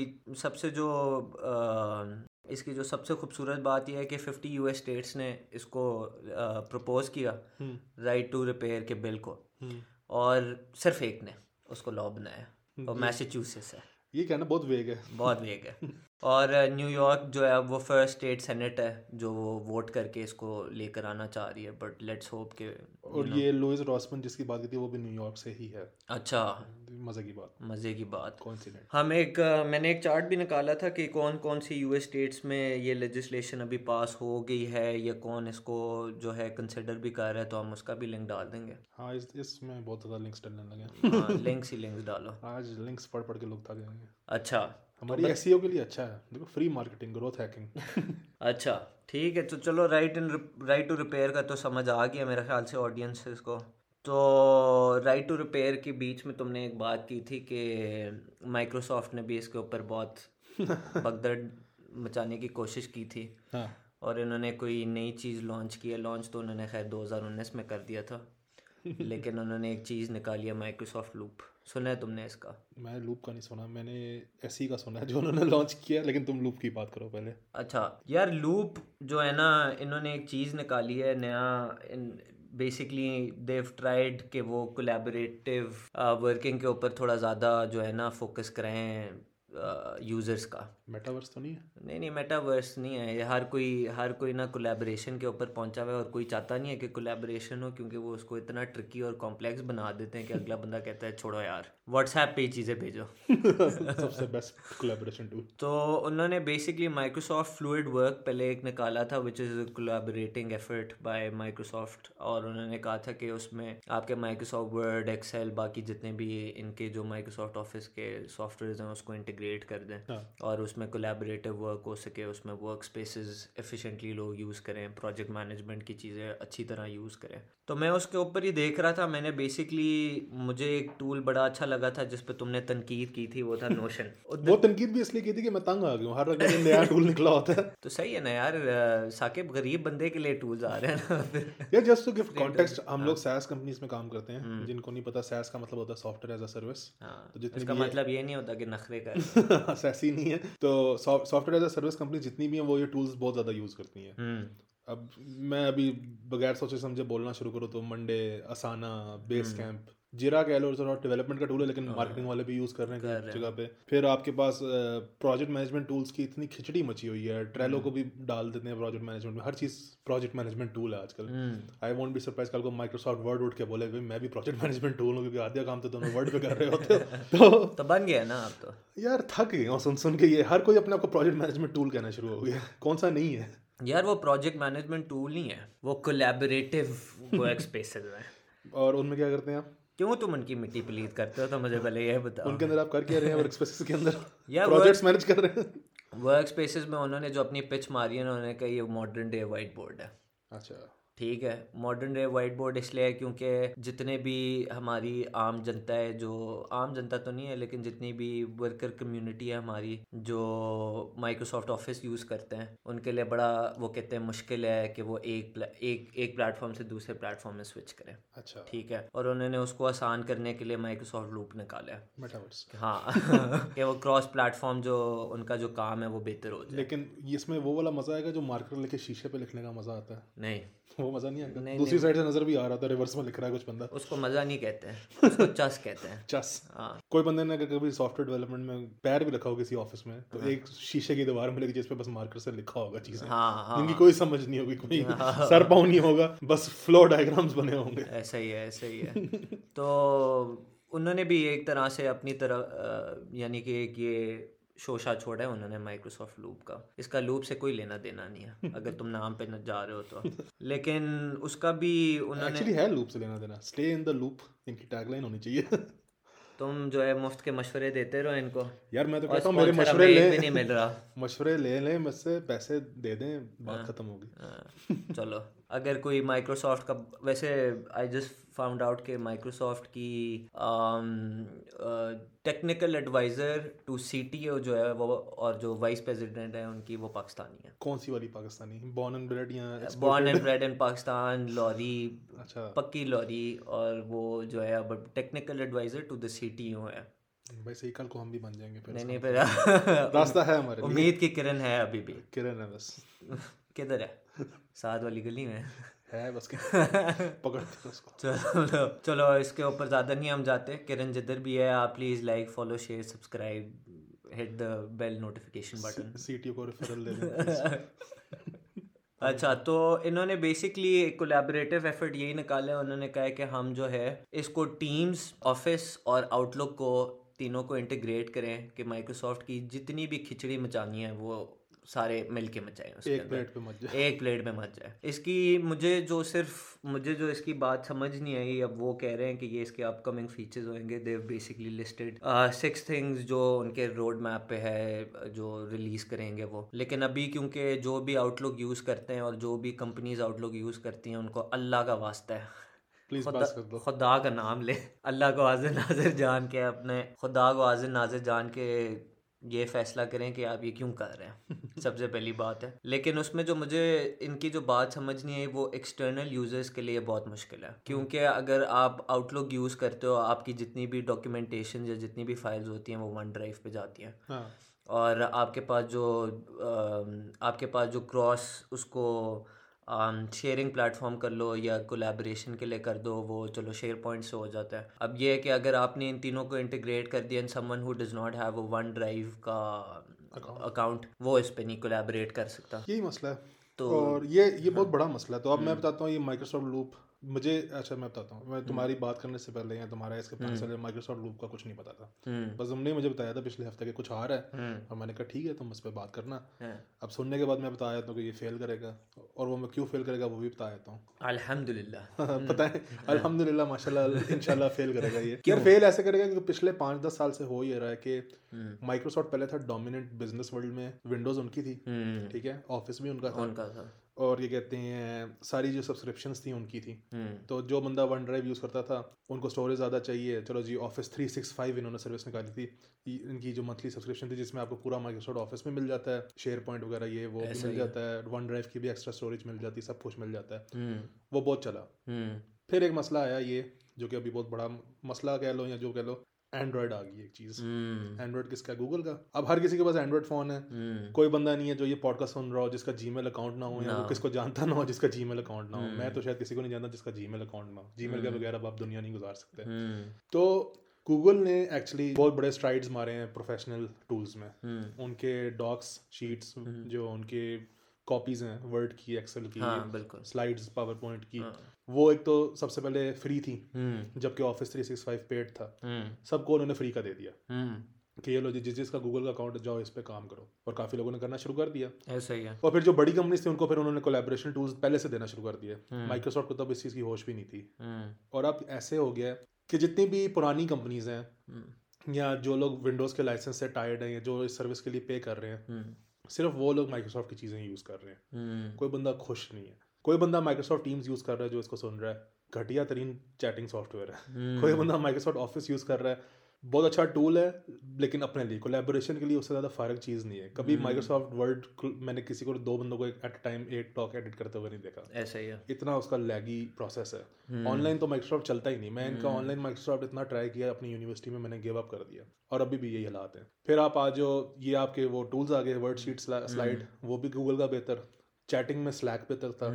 सबसे खूबसूरत बात यह है कि 50 यूएस स्टेट्स ने इसको प्रपोज किया राइट टू रिपेयर के बिल को, और सिर्फ एक ने उसको लॉ बनाया, और मैसाचुसेट्स है। ये कहना बहुत वेग है, बहुत वेग है। और न्यूयॉर्क जो है वो फर्स्ट स्टेट सेनेट है जो वोट करके इसको लेकर आना चाह रही है, बट लेट्स होप के। और ये लुइस रॉसमन जिसकी बात की थी वो भी न्यूयॉर्क से ही है। अच्छा, मज़े की बात। कौन सी मैंने एक चार्ट भी निकाला था कि कौन कौन सी यूएस स्टेट्स में ये लेजिस्लेशन अभी पास हो गई है, या कौन इसको जो है कंसिडर भी कर रहा है, तो हम उसका भी लिंक डाल देंगे। हाँ, इसमें बहुत ज़्यादा लिंक्स डालने लगे। हाँ, लिंक्स डालो, आज लिंक्स पढ़ के लोग थक जाएंगे। अच्छा, हमारी एसईओ के लिए अच्छा है, देखो फ्री मार्केटिंग, ग्रोथ हैकिंग। अच्छा ठीक है, तो चलो राइट टू रिपेयर का तो समझ आ गया मेरे ख्याल से ऑडियंसेस को। तो राइट टू रिपेयर के बीच में तुमने एक बात की थी कि माइक्रोसॉफ्ट ने भी इसके ऊपर बहुत भगदड़ मचाने की कोशिश की थी। हाँ। और इन्होंने कोई नई चीज़ लॉन्च तो उन्होंने खैर 2019 में कर दिया था लेकिन उन्होंने एक चीज़ निकाली है माइक्रोसॉफ्ट लूप। सुना है तुमने इसका? मैं लूप का नहीं सुना, मैंने एसी का सुना है जो उन्होंने लॉन्च किया, लेकिन तुम लूप की बात करो पहले। अच्छा यार, लूप जो है ना, इन्होंने एक चीज़ निकाली है नया। बेसिकली देव ट्राइड कि वो कोलैबोरेटिव वर्किंग के ऊपर थोड़ा ज़्यादा जो है ना फोकस करें यूज़र्स का। मेटावर्स तो नहीं है? नहीं, मेटावर्स नहीं है ये। हर कोई ना कोलैबोरेशन के ऊपर पहुंचा हुआ है, और कोई चाहता नहीं है कि कोलैबोरेशन हो, क्योंकि वो उसको इतना ट्रिकी और कॉम्प्लेक्स बना देते हैं कि अगला बंदा कहता है छोड़ो यार, व्हाट्सएप पे ही चीज़ें भेजो। सबसे बेस्ट कोलैबोरेशन टूल। तो उन्होंने बेसिकली माइक्रोसॉफ्ट फ्लूइड वर्क पहले एक निकाला था, which is collaborating effort by Microsoft. और उन्होंने कहा था कि उसमें आपके माइक्रोसॉफ्ट वर्ड, एक्सेल, बाकी जितने भी इनके जो माइक्रोसॉफ्ट ऑफिस के सॉफ्टवेयर हैं उसको इंटीग्रेट कर दें। और उसमें कोलैबोरेटिव वर्क हो सके, उसमें वर्क स्पेसेस एफिशिएंटली लोग यूज़ करें, प्रोजेक्ट मैनेजमेंट की चीज़ें अच्छी तरह यूज़ करें। तो मैं उसके ऊपर ही देख रहा था। मैंने मुझे एक टूल बड़ा अच्छा लगा था जिस पे तुमने तनकीद की थी, वो था नोशन। वो तनकीद भी इसलिए की थी कि मैं तंग आ गया हूँ, हर वक्त नया टूल निकला होता है। तो सही है ना यार, साकिब गरीब बंदे के लिए टूल्स आ रहे हैं ना। यार जस्ट टू गिव कॉन्टेक्स्ट, हम लोग SaaS कंपनीज में काम करते हैं। जिनको नहीं पता, SaaS का मतलब होता है सॉफ्टवेयर एज अ सर्विस। तो इसका मतलब ये नहीं होता कि नखरे कर SaaS ही नहीं है। तो software as a service company जितनी भी हैं वो ये टूल्स बहुत ज़्यादा यूज़ करती हैं। अब मैं अभी बगैर सोचे समझे बोलना शुरू करूँ तो Monday, Asana, Basecamp, Jira कह लो थोड़ा डेवलपमेंट का टूल है, लेकिन मार्केटिंग वाले भी यूज़ कर रहे हैं कई जगह पे। फिर आपके पास प्रोजेक्ट मैनेजमेंट टूल्स की इतनी खिचड़ी मची हुई है, ट्रेलो को भी डाल देते हैं प्रोजेक्ट मैनेजमेंट में, हर चीज़ प्रोजेक्ट मैनेजमेंट टूल है आजकल। आई वोंट बी सरप्राइज कल को माइक्रोसॉफ्ट वर्ड उठ के बोले भाई मैं भी प्रोजेक्ट मैनेजमेंट टूल हूँ, क्योंकि आधा काम तो तुम वर्ड पे कर रहे होते हो। तो बन गया ना आप तो। यार थक गए हो सुन के, ये हर कोई अपने आप को प्रोजेक्ट मैनेजमेंट टूल कहना शुरू हो गया, कौन सा नहीं है यार वो प्रोजेक्ट मैनेजमेंट टूल नहीं है, वो कोलैबोरेटिव वर्क स्पेसेस है। और उनमें क्या करते हैं आप? क्यों तुम उनकी मिट्टी प्लीज करते हो, तो मुझे पहले यह बताओ। उनके अंदर आप कर क्या रहे हैं वर्क स्पेसेस के अंदर? यार प्रोजेक्ट्स मैनेज कर रहे हैं। वर्क स्पेसेस में उन्होंने जो अपनी पिच मारी है, उन्होंने कहा ये मॉडर्न डे वाइट बोर्ड है। अच्छा ठीक है, मॉडर्न डे वाइट बोर्ड इसलिए है क्योंकि जितने भी हमारी आम जनता है, जो आम जनता तो नहीं है लेकिन जितनी भी वर्कर कम्युनिटी है हमारी, जो माइक्रोसॉफ्ट ऑफिस यूज़ करते हैं, उनके लिए बड़ा वो कहते हैं मुश्किल है कि वो एक प्लेटफॉर्म से दूसरे प्लेटफॉर्म में स्विच करें। अच्छा ठीक है, और उन्होंने उसको आसान करने के लिए माइक्रोसॉफ्ट लूप निकाला है, मेटावर्स। हाँ कि वो क्रॉस प्लेटफॉर्म जो उनका जो काम है वो बेहतर हो जाए। लेकिन इसमें वो वाला मजा आएगा जो मार्कर लेके शीशे पे लिखने का मजा आता है? नहीं, वो मजा नहीं आएगा। नहीं, दूसरी साइड से नजर भी आ रहा था, रिवर्स में लिख रहा है कुछ बंदा। उसको मज़ा नहीं कहते हैं, उसको चस कहते हैं। चस। हाँ, कोई बंदे ने अगर कभी सॉफ्टवेयर डेवलपमेंट में पैर भी रखा हो किसी ऑफिस में, तो एक शीशे की दीवार मिलेगी जिस पे बस मार्कर से लिखा होगा चीजें, हाँ, जिनकी कोई समझ नहीं होगी, कोई सर पाँव नहीं होगा, बस फ्लो डायग्राम्स बने होंगे। ऐसा ही है, ऐसा ही है। तो उन्होंने भी एक तरह से अपनी तरह यानी कि एक ये शोशा छोड़ा है उन्होंने माइक्रोसॉफ्ट लूप का। इसका लूप से कोई लेना देना नहीं है अगर तुम नाम पे न जा रहे हो तो। लेकिन उसका भी उन्होंने एक्चुअली है लूप से लेना देना, स्टे इन द लूप इनकी टैगलाइन होनी चाहिए। तुम जो है मुफ्त के मशवरे देते रहो इनको। यार मैं तो और कहता हूँ मेरे sponsor मशवरे हमें ले, एक भी नहीं मिल रहा। मशवरे ले लें मुझसे, पैसे दे दें, बात खत्म होगी। हाँ, चलो अगर कोई माइक्रोसॉफ्ट का, वैसे आई जस्ट फाउंड आउट कि माइक्रोसॉफ्ट की टेक्निकल एडवाइज़र टू सीटीओ जो है वो, और जो वाइस प्रेसिडेंट है उनकी, वो पाकिस्तानी है। कौन सी वाली पाकिस्तानी? बॉर्न एंड ब्रेड या born and bred in Pakistan, लॉरी, अच्छा पक्की लॉरी, और वो जो है अब technical adviser to the CTO है। वैसे ही कल को हम भी बन जाएंगे फिर। नहीं नहीं, इसका फिर रास्ता है हमारे लिए। उम्मीद की किरण है अभी भी। किरण है बस। किधर है? साथ वाली गली में है बस पकड़ते उसको। चलो चलो, इसके ऊपर ज़्यादा नहीं हम जाते। किरण जिधर भी है, आप please like, follow, share, subscribe, hit the bell notification button. CTO को रेफरल दे दें। अच्छा, तो इन्होंने बेसिकली एक कोलैबोरेटिव एफर्ट यही निकाला है। उन्होंने कहा है कि हम जो है इसको टीम्स, ऑफिस और आउटलुक को, तीनों को इंटीग्रेट करें कि माइक्रोसॉफ्ट की जितनी भी खिचड़ी मचानी है वो सारे मिलके मचाएं उसके एक अंदर। प्लेट पे मच जाए। एक प्लेट में मच जाए। इसकी मुझे जो इसकी बात समझ नहीं आई, अब वो कह रहे हैं कि ये इसके अपकमिंग फीचर्स होंगे। दे बेसिकली लिस्टेड 6 थिंग्स जो उनके रोड मैप पे है जो रिलीज करेंगे वो। लेकिन अभी क्योंकि जो भी आउटलुक यूज़ करते हैं और जो भी कंपनीज आउटलुक यूज़ करती हैं, उनको अल्लाह का वास्ता है, प्लीज पास कर दो। खुदा का नाम ले, अल्लाह को हाजिर नाजिर जान के, अपने खुदा को हाजिर नाजिर जान के ये फैसला करें कि आप ये क्यों कर रहे हैं। सबसे पहली बात है। लेकिन उसमें जो मुझे इनकी जो बात समझ नहीं आई, वो एक्सटर्नल यूजर्स के लिए बहुत मुश्किल है। क्योंकि अगर आप आउटलुक यूज़ करते हो, आपकी जितनी भी डॉक्यूमेंटेशन या जितनी भी फाइल्स होती हैं वो वन ड्राइव पे जाती हैं। हाँ। और आपके पास जो क्रॉस उसको शेयरिंग प्लेटफॉर्म कर लो या कोलैबोरेशन के लिए कर दो, वो चलो शेयर पॉइंट से हो जाता है। अब ये है कि अगर आपने इन तीनों को इंटीग्रेट कर दिया, and someone who does not have OneDrive का अकाउंट, वो इस पे नहीं कोलैबोरेट कर सकता। यही मसला है। तो और ये बहुत बड़ा मसला है। तो अब मैं बताता हूँ ये माइक्रोसॉफ्ट लूप मुझे, अच्छा मैं बताता हूँ, मैं तुम्हारी बात करने से पहले या तुम्हारा इसके पहले माइक्रोसॉफ्ट लूप का कुछ नहीं पता था। बस तुमने मुझे बताया था पिछले हफ्ते के कुछ आ रहा है, और मैंने कहा ठीक है तुम उस पर बात करना। अब सुनने के बाद मैं बता देता हूँ कि ये फेल करेगा, और वो मैं क्यों फेल करेगा वो भी बता देता हूँ। अल्हम्दुलिल्लाह। पता है, अल्हम्दुलिल्लाह माशाल्लाह इंशाल्लाह फेल करेगा ये। यार फेल ऐसे करेगा क्योंकि पिछले 5-10 साल से हो ये रहा है कि माइक्रोसॉफ्ट पहले था डोमिनेंट बिजनेस वर्ल्ड में, विंडोज उनकी थी, ठीक है, ऑफिस भी उनका था, और ये कहते हैं सारी जो सब्सक्रिप्शंस थी उनकी थी। तो जो बंदा वन ड्राइव यूज़ करता था, उनको स्टोरेज ज़्यादा चाहिए, चलो जी ऑफिस 365 इन्होंने सर्विस निकाली थी। इनकी जो मंथली सब्सक्रिप्शन थी जिसमें आपको पूरा माइक्रोसॉफ्ट ऑफिस में मिल जाता है, शेयर पॉइंट वगैरह ये वो भी मिल जाता है, वन ड्राइव की भी एक्स्ट्रा स्टोरेज मिल जाती है, सब कुछ मिल जाता है, वो बहुत चला। फिर एक मसला आया ये, जो कि अभी बहुत बड़ा मसला कह लो या जो कह लो, एंड्रॉयड आ गई एक चीज। एंड्रॉयड किसका? गूगल का। अब हर किसी के पास एंड्रॉयड फोन है। कोई बंदा नहीं है जो ये पॉडकास्ट सुन रहा हो जिसका जीमेल अकाउंट ना हो, या वो किसको जानता ना हो जिसका जीमेल अकाउंट ना हो। मैं तो शायद किसी को नहीं जानता जिसका जीमेल अकाउंट ना हो। जीमेल के बगैर अब आप दुनिया नहीं गुजार सकते। तो गूगल ने एक्चुअली बहुत बड़े स्ट्राइड्स मारे हैं प्रोफेशनल टूल्स में। उनके डॉक्स, शीट्स, जो उनके कॉपीज हैं वर्ड की, एक्सेल की, स्लाइड्स, पावर पॉइंट की, वो एक तो सबसे पहले फ्री थी, जबकि ऑफिस 365 पेड था। सबको उन्होंने फ्री का दे दिया कि ये लो जी, जिसका गूगल का अकाउंट जाओ इस पे काम करो। और काफी लोगों ने करना शुरू कर दिया। ऐसा ही है। और फिर जो बड़ी कंपनीज थी उनको फिर उन्होंने कोलैबोरेशन टूल्स पहले से देना शुरू कर दिए। माइक्रोसॉफ्ट को तब इस चीज की होश भी नहीं थी। और अब ऐसे हो गया कि जितनी भी पुरानी कंपनीज हैं या जो लोग विंडोज के लाइसेंस से टायर्ड हैं या जो इस सर्विस के लिए पे कर रहे हैं, सिर्फ वो लोग माइक्रोसॉफ्ट की चीजें यूज कर रहे हैं। कोई बंदा खुश नहीं है। कोई बंदा माइक्रोसॉफ्ट टीम्स यूज कर रहा है जो इसको सुन रहा है, घटिया तरीन चैटिंग सॉफ्टवेयर है। कोई बंदा माइक्रोसॉफ्ट ऑफिस यूज कर रहा है, बहुत अच्छा टूल है, लेकिन अपने लिए कोलैबोरेशन के लिए उससे ज़्यादा फ़र्क चीज़ नहीं है। कभी माइक्रोसॉफ्ट वर्ड मैंने किसी को 2 बंदों को एट अ टाइम एक टॉक एडिट करते हुए नहीं देखा। ऐसा ही है। इतना उसका लैगी प्रोसेस है। ऑनलाइन तो माइक्रोसॉफ्ट चलता ही नहीं। मैं इनका ऑनलाइन माइक्रोसॉफ्ट इतना ट्राई किया अपनी यूनिवर्सिटी में, मैंने गिव अप कर दिया। और अभी भी यही हालात है। फिर आप आज जो ये आपके वो टूल्स आ गए, वर्ड शीट, स्लाइड, वो भी गूगल का बेहतर। चैटिंग में स्लैक बेहतर था।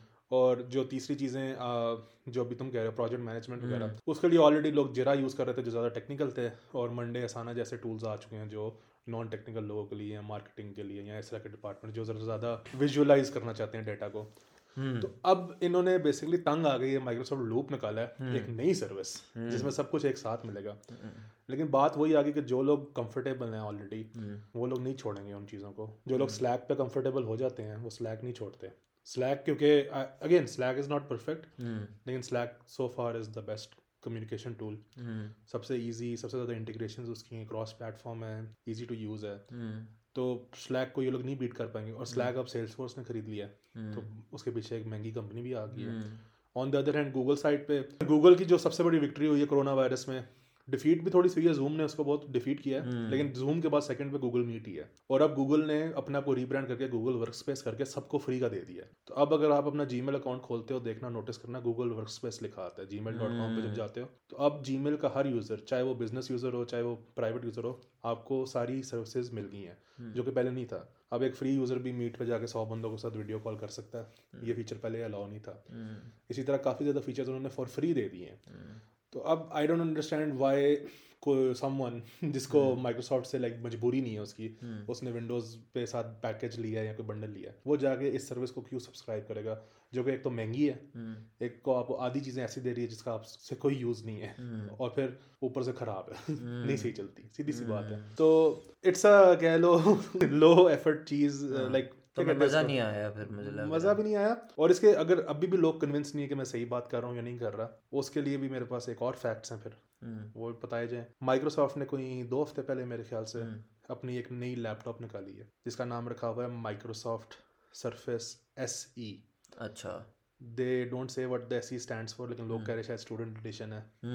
और जो तीसरी चीज़ें जो अभी तुम कह रहे हो प्रोजेक्ट मैनेजमेंट वगैरह, उसके लिए ऑलरेडी लोग जिरा यूज़ कर रहे थे जो ज़्यादा टेक्निकल थे। और मंडे, असाना जैसे टूल्स आ चुके हैं जो नॉन टेक्निकल लोगों के लिए या मार्केटिंग के लिए या इस तरह के डिपार्टमेंट जो ज़्यादा विजुअलाइज करना चाहते हैं डेटा को। तो अब इन्होंने बेसिकली तंग आ गई है, माइक्रोसॉफ्ट लूप निकाला है, एक नई सर्विस जिसमें सब कुछ एक साथ मिलेगा। लेकिन बात वही आ गई कि जो लोग कंफर्टेबल हैं ऑलरेडी, वो लोग नहीं छोड़ेंगे उन चीज़ों को। जो लोग स्लैक पे कंफर्टेबल हो जाते हैं वो स्लैक नहीं छोड़ते। स्लैक, क्योंकि again Slack is not perfect, लेकिन Slack so far is the best communication tool. सबसे इजी, सबसे ज़्यादा इंटीग्रेशंस उसकी हैं, क्रॉस प्लेटफॉर्म है, इजी टू यूज़ है। तो स्लैक को ये लोग नहीं बीट कर पाएंगे। और स्लैक अब सेल्सफोर्स ने खरीद लिया है, तो उसके पीछे एक महंगी कंपनी भी आ गई है। On the other hand Google side पे, गूगल की जो सबसे बड़ी विक्ट्री हुई है कोरोना वायरस में, डिफीट भी थोड़ी सी हुई है, जूम ने उसको बहुत डिफीट किया है। लेकिन जूम के बाद सेकंड पे गूगल मीट ही है। और अब गूगल ने अपने आप को रीब्रांड करके गूगल वर्कस्पेस करके सबको फ्री का दे दिया है। तो अब अगर आप अपना जीमेल अकाउंट खोलते हो, देखना, नोटिस करना, गूगल वर्कस्पेस लिखा आता है gmail.com पे जब जाते हो। तो अब जीमेल का हर यूज़र, चाहे वो बिजनेस यूज़र हो चाहे वो प्राइवेट यूज़र हो, आपको सारी सर्विसेज मिल गई हैं, जो कि पहले नहीं था। अब एक फ्री यूज़र भी मीट पे जाके 100 बंदों के साथ वीडियो कॉल कर सकता है। ये फीचर पहले अलाउ नहीं था। इसी तरह काफ़ी ज़्यादा फीचर्स उन्होंने फॉर फ्री दे दिए हैं। तो अब आई डोंट अंडरस्टैंड व्हाई कोई समवन जिसको माइक्रोसॉफ्ट से लाइक मजबूरी नहीं है उसकी, उसने विंडोज पे साथ पैकेज लिया है या कोई बंडल लिया है, वो जाके इस सर्विस को क्यों सब्सक्राइब करेगा, जो कि एक तो महंगी है, एक को आपको आधी चीज़ें ऐसी दे रही है जिसका आपसे कोई यूज़ नहीं है, और फिर ऊपर से ख़राब है। नहीं सही चलती, सीधी सी बात है। तो इट्स अ कह लो लो एफर्ट चीज़, लाइक तो मज़ा नहीं आया। फिर मुझे लगा मज़ा भी नहीं आया। और इसके अगर अभी भी लोग कन्विंस नहीं है कि मैं सही बात कर रहा हूँ या नहीं कर रहा, उसके लिए भी मेरे पास एक और फैक्ट्स हैं, फिर वो बताए जाएं। माइक्रोसॉफ्ट ने कोई 2 हफ्ते पहले मेरे ख्याल से अपनी एक नई लैपटॉप निकाली है जिसका नाम रखा हुआ है माइक्रोसॉफ्ट सरफेस SE। अच्छा। They don't say what the SE stands for, लेकिन लोग कह रहे शायद स्टूडेंट एडिशन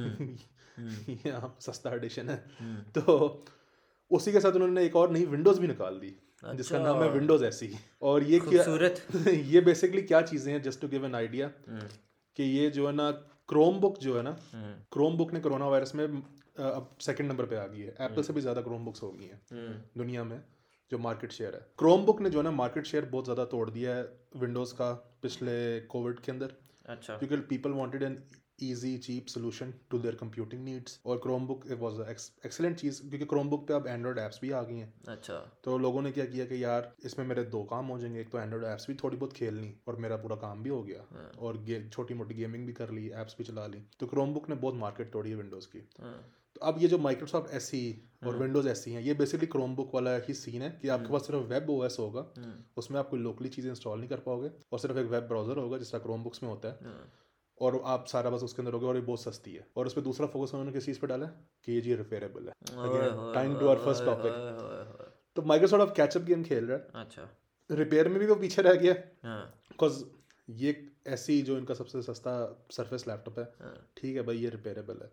है या सस्ता एडिशन है। तो उसी के साथ उन्होंने एक और नई विंडोज़ भी निकाल दी जिसका नाम है विंडोज SE। और ये क्या ये बेसिकली क्या चीज़ें हैं, just to give an idea, कि ये जो है ना क्रोमबुक जो है ना, क्रोमबुक ने कोरोना वायरस में अब 2nd नंबर पे आ गई है। एप्पल से भी ज़्यादा क्रोमबुक्स हो गई हैं दुनिया में जो मार्केट शेयर है। क्रोमबुक ने जो है ना मार्केट शेयर बहुत ज़्यादा तोड़ दिया है विंडोज़ का पिछले कोविड के अंदर। अच्छा। क्योंकि people wanted an easy cheap solution to their computing needs, और Chromebook it was excellent चीज़, क्योंकि Chromebook पे अब Android apps भी आ गई हैं। अच्छा। तो लोगों ने क्या किया कि यार इसमें मेरे 2 काम हो जाएंगे, एक तो Android apps भी थोड़ी बहुत खेलनी और मेरा पूरा काम भी हो गया, और छोटी मोटी गेमिंग भी कर ली, apps भी चला ली। तो Chromebook ने बहुत मार्केट तोड़ी है विंडोज़ की। तो अब ये जो Microsoft SE और विंडोज़ SE हैं, ये बेसिकली Chromebook वाला ही सीन है कि आपके पास सिर्फ वेब OS होगा, उसमें आप कोई लोकली चीज़ें इंस्टॉल नहीं कर पाओगे, और सिर्फ एक वेब ब्राउज़र होगा जिस तरह Chromebooks में होता है, और आप सारा बस उसके अंदर होगा, और ये बहुत सस्ती है। और उस पर दूसरा फोकस उन्होंने किस चीज़ पे डाला है कि ये जी रिपेयरेबल है। Time to our first topic. तो माइक्रोसॉफ्ट अब कैचअप गेम खेल रहा है। अच्छा। रिपेयर में भी वो पीछे रह गया, बिकॉज ये SE जो इनका सबसे सस्ता सरफेस लैपटॉप है, ठीक है भाई ये रिपेयरेबल है,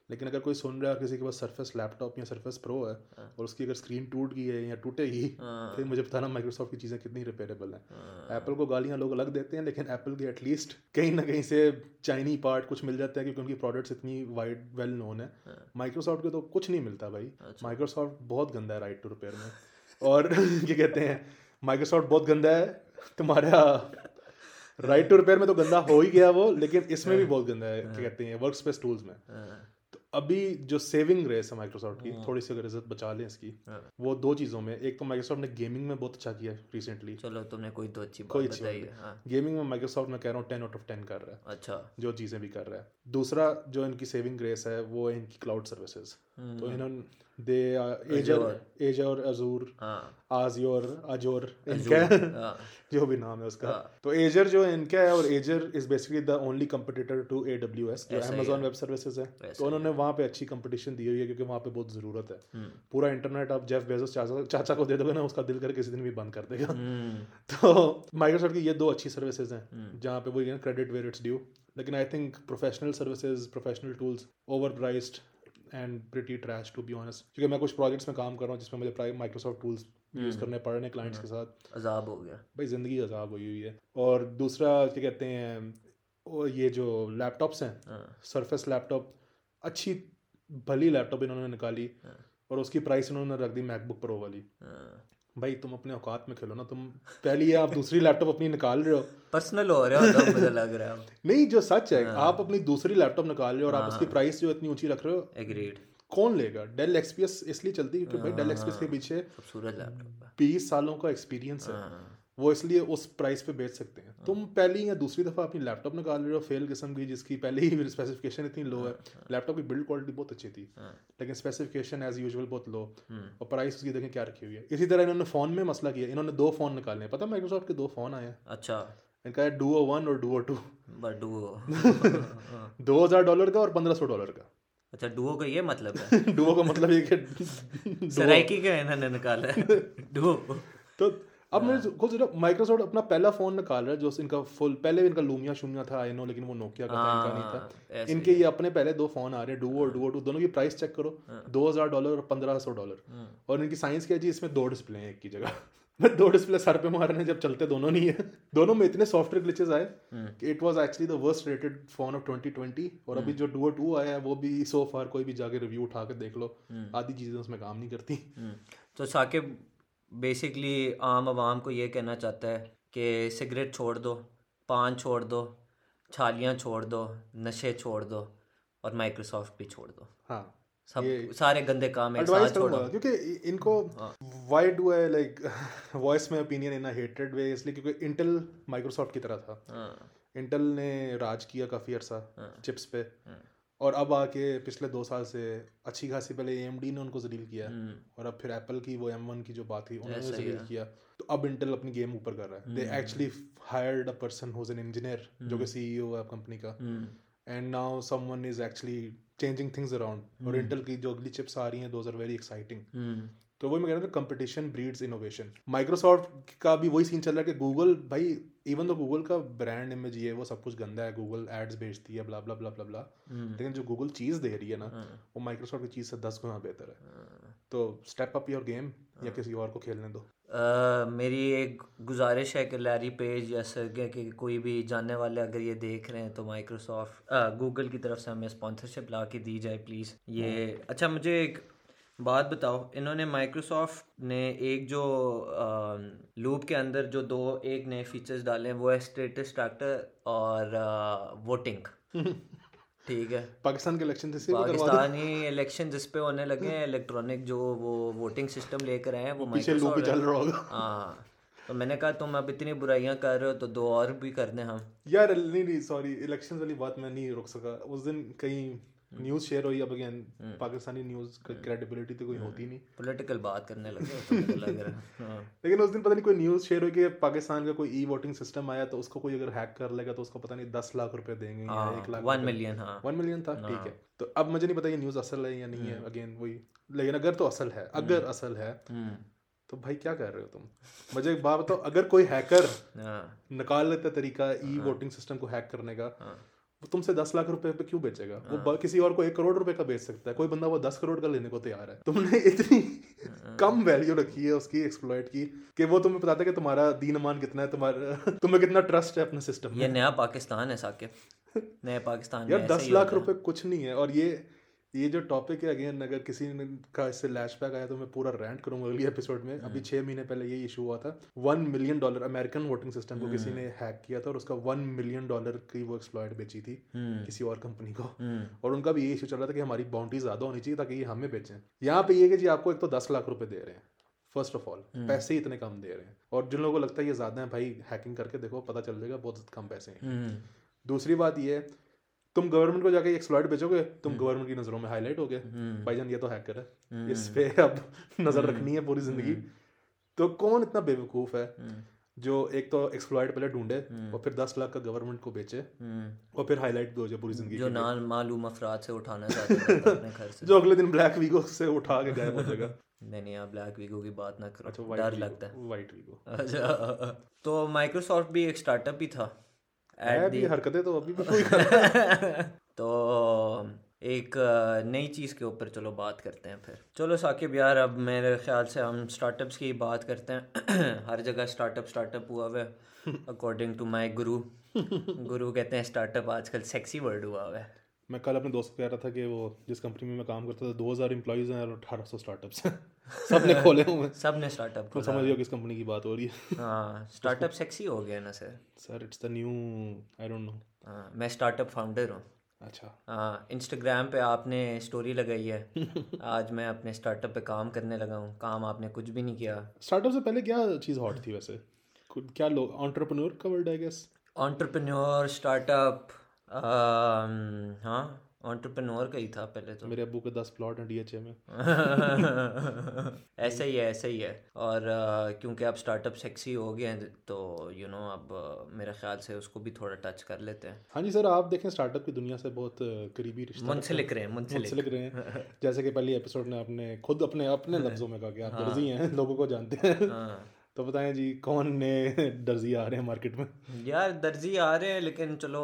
लेकिन अगर कोई सुन रहा है किसी के पास सरफेस लैपटॉप या सरफेस प्रो है और उसकी अगर स्क्रीन टूट गई है या टूटेगी, फिर मुझे बताना माइक्रोसॉफ्ट की चीज़ें कितनी रिपेयरेबल हैं। एप्पल को गालियाँ लोग अलग देते हैं, लेकिन एप्पल के एटलीस्ट कहीं ना कहीं से चाइनी पार्ट कुछ मिल जाता है क्योंकि उनकी प्रोडक्ट्स इतनी वाइड वेल नोन है। माइक्रोसॉफ्ट के तो कुछ नहीं मिलता भाई। माइक्रोसॉफ्ट बहुत गंदा है राइट टू रिपेयर में। और क्या कहते हैं, माइक्रोसॉफ्ट बहुत गंदा है, तुम्हारा राइट टू रिपेयर में तो गंदा हो ही गया वो, लेकिन इसमें भी बहुत गंदा है क्या कहते हैं वर्क स्पेस टूल्स में। तो अभी जो सेविंग रेस है माइक्रोसॉफ्ट की, थोड़ी सी अगर इज्जत बचा लें इसकी, वो दो चीज़ों में, एक तो माइक्रोसॉफ्ट ने गेमिंग में बहुत अच्छा किया रिसेंटली। चलो तुमने कोई तो अच्छी बात बताई है। गेमिंग में माइक्रोसॉफ्ट मैं कह रहा हूँ 10 आउट ऑफ 10 कर रहा है। अच्छा, जो चीज़ें भी कर रहा है। दूसरा जो इनकी सेविंग रेस है वो है इनकी क्लाउड सर्विसेज। तो इन्होंने एजर अजूर अजोर इनका जो भी नाम है उसका। तो एजर जो इनका है, और Azure is basically the only competitor to AWS जो अमेजॉन वेब सर्विसेज है। तो उन्होंने वहाँ पे अच्छी कंपटीशन दी हुई है क्योंकि वहाँ पे बहुत ज़रूरत है। पूरा इंटरनेट आप जेफ बेजोस चाचा को दे दोगे ना, उसका दिल कर किसी दिन भी बंद कर देगा। तो माइक्रोसॉफ्ट की ये दो अच्छी सर्विसेज हैं जहाँ पे वो क्रेडिट वेयर इट्स ड्यू। लेकिन I think professional services, professional tools over priced and pretty trash to be honest. क्योंकि मैं कुछ प्रोजेक्ट्स में काम कर रहा हूँ जिसमें मुझे माइक्रोसॉफ्ट टूल्स यूज़ करने पड़ रहे हैं क्लाइंट्स के साथ। अजाब हो गया भाई, ज़िंदगी अजाब हुई हुई है। और दूसरा क्या कहते हैं, वो ये जो लैपटॉप्स हैं, सरफेस लैपटॉप, अच्छी भली लैपटॉप इन्होंने निकाली और उसकी प्राइस इन्होंने रख दी मैकबुक प्रो वाली। भाई तुम अपने औकात में खेलो ना। तुम पहली आप दूसरी लैपटॉप अपनी निकाल रहे हो, पर्सनल हो रहा हो मुझे लग रहा है। नहीं, जो सच है, आप अपनी दूसरी लैपटॉप निकाल रहे हो और आप उसकी प्राइस जो इतनी ऊंची रख रहे हो। एग्रीड। कौन लेगा? डेल एक्सपीएस इसलिए चलती है क्योंकि भाई डेल एक्सपीएस के पीछे खूबसूरत लैपटॉप 20 सालों का एक्सपीरियंस है, वो इसलिए उस प्राइस पे बेच सकते हैं। तुम पहली या दूसरी दफ़ा अपनी लैपटॉप निकाल रहे हो फेल किस्म की, जिसकी पहले ही स्पेसिफिकेशन इतनी लो है। लैपटॉप की बिल्ड क्वालिटी बहुत अच्छी थी लेकिन स्पेसिफिकेशन एज यूजुअल बहुत लो, और प्राइस उसकी देखें क्या रखी हुई है। इसी तरह इन्होंने फ़ोन में मसला किया, इन्होंने 2 फ़ोन निकाले। पता माइक्रोसॉफ्ट के 2 फ़ोन आए हैं। अच्छा, इनका है डुओ 1 और डुओ 2। डुओ $2000 का और $1500 का। अच्छा, डुओ का ये मतलब है? डुओ का मतलब ये कि सराइकी का इन्होंने निकाला है डुओ। तो अब मैं खुद सोचा माइक्रोसॉफ्ट अपना पहला फोन निकाल रहा है जो इनका फुल, पहले इनका लूमिया शून्य था आई नो, लेकिन वो नोकिया का था, इनका नहीं था। इनके ये अपने पहले 2 फोन आ रहे हैं, डुओ और डुओ 2। दोनों की प्राइस चेक करो, $2000 और $1500। और इनकी साइंस क्या है जी, इसमें 2 डिस्प्ले हैं एक की जगह। मैं 2 डिस्प्ले सर पे मारने जब चलते दोनों नहीं है। दोनों में इतने सॉफ्टवेयर ग्लिचेस आए कि it was actually the worst rated phone of 2020। और अभी जो डुओ 2 आया है वो भी सो फार, कोई भी जाके रिव्यू उठा के देख लो, आधी चीज़ें उसमें काम नहीं करती। तो साकिब बेसिकली आम आवाम को ये कहना चाहता है कि सिगरेट छोड़ दो, पान छोड़ दो, छालियाँ छोड़ दो, नशे छोड़ दो और माइक्रोसॉफ्ट भी छोड़ दो। हाँ, सब सारे गंदे काम एक एडवाइस साथ छोड़ो। क्योंकि इनको why do I like voice में opinion in a hated way, इसलिए क्योंकि इंटेल माइक्रोसॉफ्ट की तरह था। इंटेल ने राज किया काफ़ी अरसा चिप्स पे, और अब आके पिछले 2 साल से अच्छी खासी, पहले AMD ने उनको जलील किया और अब फिर एप्पल की वो M1 की जो बात थी उन्होंने जलील किया। तो अब इंटेल अपनी गेम ऊपर कर रहा है। They actually hired a person who is an engineer जो कि CEO है कंपनी का, and now someone is actually changing things around. और इंटेल की जो अगली चिप्स आ रही हैं दोज आर वेरी एक्साइटिंग। तो वही मैं कह रहा था, कंपटीशन ब्रीड्स इनोवेशन। माइक्रोसॉफ्ट का भी वही सीन चल रहा है कि गूगल, भाई इवन तो गूगल का ब्रांड इमेज ये वो सब कुछ गंदा है, गूगल एड्स बेचती है, ब्ला ब्ला ब्ला ब्ला ब्ला, लेकिन जो गूगल चीज़ दे रही है ना, वो माइक्रोसॉफ्ट की चीज़ से 10 गुना बेहतर है। तो स्टेप अप योर गेम, या किसी और को खेलने दो। मेरी एक गुजारिश है कि लैरी पेज या सर्गे के कोई भी जानने वाले अगर ये देख रहे हैं तो माइक्रोसॉफ्ट गूगल की तरफ से हमें स्पॉन्सरशिप ला के दी जाए प्लीज़। ये अच्छा, मुझे एक बात बताओ, इन्होंने माइक्रोसॉफ्ट ने एक जो लूप के अंदर जो 2 एक नए फीचर्स डाले हैं वो है स्टेटस ट्रैकर और वोटिंग। ठीक है, पाकिस्तान के इलेक्शन पाकिस्तानी इलेक्शन जिस पे होने लगे हैं, इलेक्ट्रॉनिक जो वो वोटिंग सिस्टम लेकर आए हैं वो पीछे लूप ही चल रहा होगा। हाँ, तो मैंने कहा तुम अब इतनी बुराइयां कर रहे हो तो 2 और भी कर दें हम। यार नहीं सॉरी, इलेक्शन वाली बात मैं नहीं रोक सका। उस दिन कहीं न्यूज़ शेयर हुई, अब अगेन पाकिस्तानी न्यूज़ की क्रेडिबिलिटी तो कोई होती नहीं, पॉलिटिकल बात करने लगे तो मुझे लग रहा है। लेकिन उस दिन पता नहीं कोई न्यूज़ शेयर हुई कि पाकिस्तान का कोई ई-वोटिंग सिस्टम आया तो उसको कोई अगर हैक कर लेगा तो उसको पता नहीं 10 लाख रुपए देंगे या 1 लाख 1 मिलियन। हाँ, 1 मिलियन था, ठीक है। तो अब मुझे नहीं पता ये न्यूज़ असल है या नहीं है, अगेन वही, लेकिन अगर तो असल है, अगर असल है तो भाई क्या कर रहे हो तुम? मुझे एक बात बताओ, अगर कोई हैकर निकाल लेता तरीका ई-वोटिंग सिस्टम को हैक करने का, वो तुमसे 10 लाख रुपए पे क्यों बेचेगा? वो किसी और को 1 करोड़ रुपए का बेच सकता है, कोई बंदा वो 10 करोड़ का लेने को तैयार है। तुमने इतनी कम वैल्यू रखी है उसकी एक्सप्लॉइट की कि वो तुम्हें बताता है कि तुम्हारा दीन ईमान कितना है, तुम्हारा तुम्हें कितना ट्रस्ट है अपने सिस्टम ये में। नया पाकिस्तान है साकिब, नए पाकिस्तान में यार ऐसा 10 ही लाख होता है। रुपए कुछ नहीं है। और ये जो टॉपिक है, अगेन अगर किसी का इससे लैशबैक आया तो मैं पूरा रैंट करूंगा अगली एपिसोड में। अभी 6 महीने पहले ये इशू हुआ था। $1 मिलियन अमेरिकन वोटिंग सिस्टम को किसी ने हैक किया था और उसका $1 मिलियन की वो एक्सप्लॉइट बेची थी किसी और कंपनी को। और उनका भी ये इशू चल रहा था कि हमारी बाउंड्री ज्यादा होनी चाहिए ताकि ये हमें बेचें। यहाँ पे ये कि जी आपको एक तो 10 लाख रुपए दे रहे हैं, फर्स्ट ऑफ ऑल पैसे ही इतने कम दे रहे हैं। और जिन लोगों को लगता है ये ज्यादा है, भाई हैकिंग करके देखो, पता चल जाएगा बहुत कम पैसे हैं। दूसरी बात ये है, तुम गवर्नमेंट को जाके एक्सप्लॉइट बेचोगे, तुम गवर्नमेंट की नजरों में हाईलाइट हो गए, भाईजान ये तो हैकर है, इस पे अब नजर रखनी है पूरी जिंदगी। तो कौन इतना बेवकूफ है जो एक तो एक्सप्लॉइट पहले ढूंढे और फिर 10 लाख का गवर्नमेंट को बेचे और फिर हाईलाइट भी हो जाए पूरी जिंदगी जो के लिए। नाल मालूम अफराद से उठाना चाहते थे अपने घर से, जो अगले दिन ब्लैक वीगो से उठा के गायब हो जाएगा। नहीं आप ब्लैक वीगो की बात ना करो, अच्छा, डर लगता है। White Vigo. अच्छा, तो माइक्रोसॉफ्ट भी एक स्टार्टअप ही था है भी, हरकतें तो अभी भी कोई कर रहा है। तो एक नई चीज़ के ऊपर चलो बात करते हैं फिर। चलो साकिब यार, अब मेरे ख्याल से हम स्टार्टअप्स की बात करते हैं। हर जगह स्टार्टअप हुआ हुआ है अकॉर्डिंग टू माय गुरु। गुरु कहते हैं स्टार्टअप आजकल सेक्सी वर्ड हुआ हुआ है। मैं कल अपने दोस्त को कह रहा था कि वो जिस कंपनी में मैं काम करता था 2000 एम्प्लॉइज हैं और 1800 स्टार्टअप्स हैं। सब ने खोले हुए हैं। सब ने स्टार्टअप तो खोला। समझ लो किस कंपनी की बात हो रही है। हाँ, स्टार्टअप सेक्सी हो गया ना sir. Sir it's the new, I don't know. हाँ, मैं स्टार्टअप फाउंडर हूँ। अच्छा। हाँ, इंस्टाग्राम पे आपने स्टोरी लगाई है, आज मैं अपने स्टार्टअप पे काम करने लगा हूँ। काम आपने कुछ भी नहीं किया। स्टार्टअप से पहले क्या चीज़ हॉट थी वैसे? क्या लोग एंटरप्रेन्योर का word, I guess. Entrepreneur, startup, हाँ एंटरप्रेन्योर का ही था पहले तो। मेरे अब्बू के 10 प्लॉट हैं डीएचए में। ऐसा ही है। और क्योंकि अब स्टार्टअप सेक्सी हो गए हैं तो अब मेरे ख्याल से उसको भी थोड़ा टच कर लेते हैं। हाँ जी सर, आप देखें स्टार्टअप की दुनिया से बहुत करीबी रिश्ता मुंसलिक रहे हैं। जैसे कि पहली एपिसोड में आपने खुद अपने लफ्जों में कहा कि आप दर्जी हैं, लोगों को जानते हैं। तो बताएं जी, कौन नए दर्जी आ रहे हैं मार्केट में? यार दर्जी आ रहे हैं, लेकिन चलो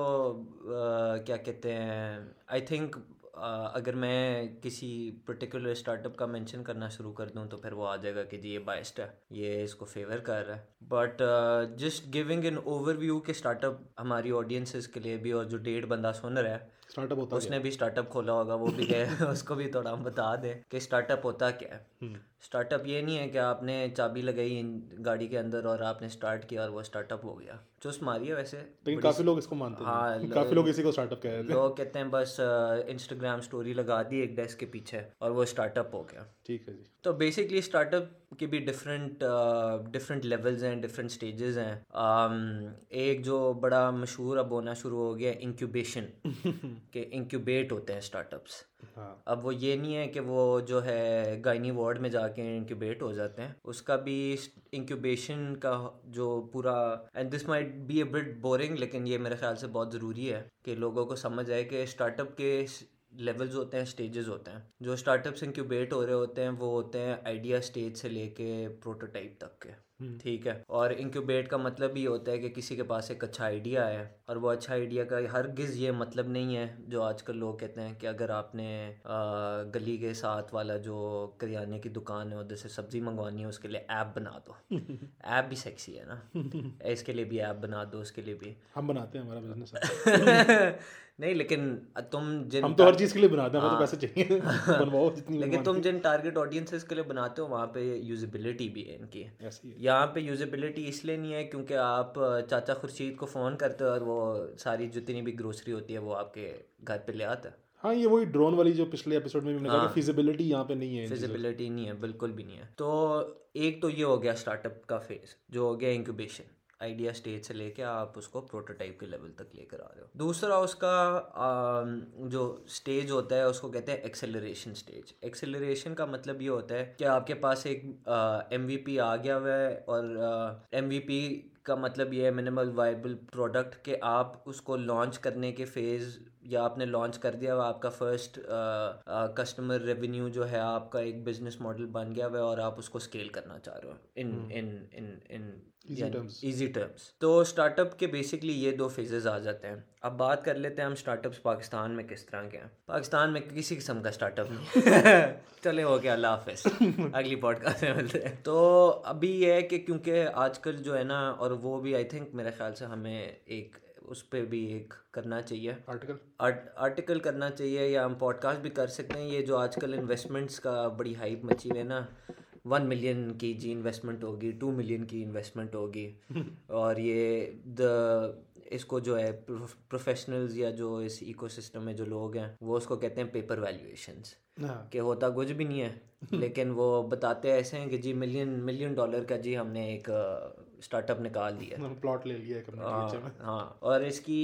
क्या कहते हैं, आई थिंक अगर मैं किसी पर्टिकुलर स्टार्टअप का मेंशन करना शुरू कर दूं तो फिर वो आ जाएगा कि जी ये बाइस्ड है, ये इसको फेवर कर रहा है। But just giving an overview के स्टार्टअप हमारी ऑडियंसेस के लिए भी, और जो 1.5 बंदा सुन रहा है स्टार्टअप होता उसने भी स्टार्टअप खोला होगा, वो भी कहे उसको भी थोड़ा हम बता दें कि स्टार्टअप होता क्या है। स्टार्टअप ये नहीं है कि आपने चाबी लगाई गाड़ी के अंदर और आपने स्टार्ट किया और वो स्टार्टअप हो गया। चुस्त मारिए वैसे, लेकिन काफी लोग इसको मानते हैं। हाँ, काफी लोग इसी को स्टार्टअप कह रहे थे। लोग कहते हैं बस इंस्टाग्राम स्टोरी लगा दी एक डेस्क के पीछे और वो स्टार्टअप हो गया। ठीक है जी। तो बेसिकली स्टार्टअप के भी डिफरेंट लेवल्स हैं, डिफरेंट स्टेजेस हैं। एक जो बड़ा मशहूर अब होना शुरू हो गया, इंक्यूबेशन के इंक्यूबेट होते हैं स्टार्टअप्स। हाँ। अब वो ये नहीं है कि वो जो है गायनी वार्ड में जाके इंक्यूबेट हो जाते हैं, उसका भी इंक्यूबेशन का जो पूरा, and this might be a bit boring, लेकिन ये मेरे ख्याल से बहुत ज़रूरी है कि लोगों को समझ आए कि स्टार्टअप के लेवल्स होते हैं, स्टेजेस होते हैं। जो स्टार्टअप्स इंक्यूबेट हो रहे होते हैं वो होते हैं आइडिया स्टेज से लेके प्रोटोटाइप तक के, ठीक है। और इंक्यूबेट का मतलब ये होता है कि किसी के पास एक अच्छा आइडिया है, और वो अच्छा आइडिया का हरगिज़ ये मतलब नहीं है जो आजकल लोग कहते हैं कि अगर आपने गली के साथ वाला जो करियाने की दुकान है उधर से सब्ज़ी मंगवानी है उसके लिए ऐप बना दो। ऐप भी सेक्सी है ना, इसके लिए भी ऐप बना दो, उसके लिए भी हम बनाते हैं, हमारा बिजनेस है। नहीं, लेकिन तुम जिन हम तो हर चीज़ के लिए बनाते हैं, हमें तो पैसे चाहिए। बनवाओ जितनी लेकिन तुम जिन टारगेट ऑडियंसेस के लिए बनाते हो वहाँ पे यूजिबिलिटी भी है इनकी। ऐसी है। यहाँ पे यूजिबिलिटी इसलिए नहीं है क्योंकि आप चाचा खुर्शीद को फ़ोन करते हो और वो सारी जितनी भी ग्रोसरी होती है वो आपके घर पे ले आता है। हाँ, ये वही ड्रोन वाली जो पिछले एपिसोड में भी मैंने कहा कि फिजिबिलिटी यहाँ पे नहीं है। फिजिबिलिटी नहीं है, बिल्कुल भी नहीं है। तो एक तो ये हो गया स्टार्टअप का फेज, जो हो गया इंक्यूबेशन, आइडिया स्टेज से लेके आप उसको प्रोटोटाइप के लेवल तक लेकर आ रहे हो। दूसरा उसका जो स्टेज होता है उसको कहते हैं एक्सेलरेशन स्टेज। एक्सेलरेशन का मतलब ये होता है कि आपके पास एक MVP आ गया हुआ है, और MVP का मतलब ये है मिनिमल वायबल प्रोडक्ट, कि आप उसको लॉन्च करने के फेज़, या आपने लॉन्च कर दिया हुआ, आपका फर्स्ट कस्टमर रेवेन्यू जो है, आपका एक बिजनेस मॉडल बन गया हुआ है और आप उसको स्केल करना चाह रहे हो इन इजी टर्म्स। तो स्टार्टअप के बेसिकली ये दो फेजेस आ जाते हैं। अब बात कर लेते हैं हम स्टार्टअप्स पाकिस्तान में किस तरह के हैं। पाकिस्तान में किसी किस्म का स्टार्टअप नहीं चले हो गया, अल्लाह हाफिज, अगली पॉडकास्ट में मिलते हैं। तो अभी ये है कि क्योंकि आजकल जो है ना, और वो भी आई थिंक मेरे ख्याल से हमें एक उस पर भी एक करना चाहिए, आर्टिकल करना चाहिए, या हम पॉडकास्ट भी कर सकते हैं। ये जो आजकल इन्वेस्टमेंट्स का बड़ी हाइप मची हुई है ना, 1 मिलियन की जी इन्वेस्टमेंट होगी, 2 मिलियन की इन्वेस्टमेंट होगी, और ये इसको जो है प्रोफेशनल्स या जो इस इकोसिस्टम में जो लोग हैं वो उसको कहते हैं पेपर वैल्यूएशंस, कि होता कुछ भी नहीं है लेकिन वो बताते ऐसे हैं कि जी मिलियन डॉलर का जी हमने एक स्टार्टअप निकाल दिया, प्लॉट ले लिया है। हाँ। और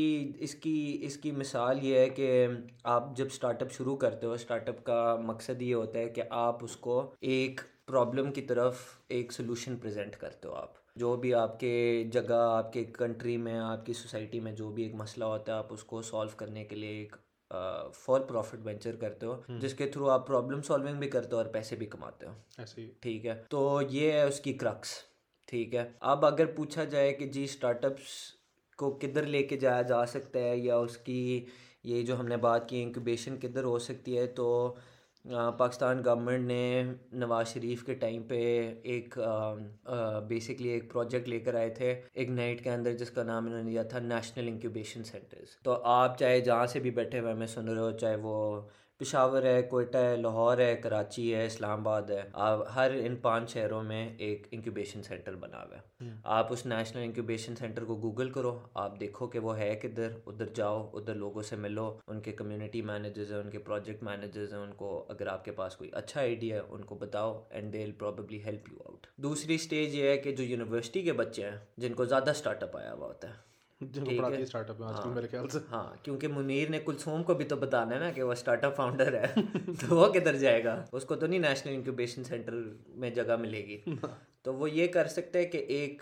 इसकी मिसाल ये है कि आप जब स्टार्टअप शुरू करते हो, स्टार्टअप का मकसद ये होता है कि आप उसको एक प्रॉब्लम की तरफ एक सोल्यूशन प्रेजेंट करते हो। आप जो भी आपके जगह, आपके कंट्री में, आपकी सोसाइटी में जो भी एक मसला होता है, आप उसको सॉल्व करने के लिए एक फॉर प्रॉफिट वेंचर करते हो, जिसके थ्रू आप प्रॉब्लम सॉल्विंग भी करते हो और पैसे भी कमाते हो, ऐसे। ठीक है, तो ये है उसकी क्रक्स। ठीक है, अब अगर पूछा जाए कि जी स्टार्टअप्स को किधर लेके जाया जा सकता है, या उसकी ये जो हमने बात की इंक्यूबेशन किधर हो सकती है, तो पाकिस्तान गवर्नमेंट ने नवाज शरीफ के टाइम पे एक बेसिकली एक प्रोजेक्ट लेकर आए थे इग्नाइट के अंदर, जिसका नाम इन्होंने दिया था नेशनल इंक्यूबेशन सेंटर्स। तो आप चाहे जहाँ से भी बैठे हुए हमें सुन रहे हो, चाहे वो पेशावर है, कोयटा है, लाहौर है, कराची है, इस्लामाबाद है, आप हर इन 5 शहरों में एक इंक्यूबेशन सेंटर बना हुआ है। आप उस नेशनल इंक्यूबेशन सेंटर को गूगल करो, आप देखो कि वो है किधर, उधर जाओ, उधर लोगों से मिलो, उनके कम्युनिटी मैनेजर्स हैं, उनके प्रोजेक्ट मैनेजर्स हैं, उनको अगर आपके पास कोई अच्छा आइडिया है उनको बताओ, and they will probably help you out. दूसरी स्टेज ये है कि जो यूनिवर्सिटी के बच्चे हैं जिनको ज़्यादा स्टार्टअप आया हुआ होता है, स्टार्टअप है आजकल मेरे ख्याल से। हाँ, क्योंकि मुनीर ने कुलसूम को भी तो बताना है ना कि वो स्टार्टअप फाउंडर है तो वो किधर जाएगा, उसको तो नहीं नेशनल इंक्यूबेशन सेंटर में जगह मिलेगी। तो वो ये कर सकते हैं कि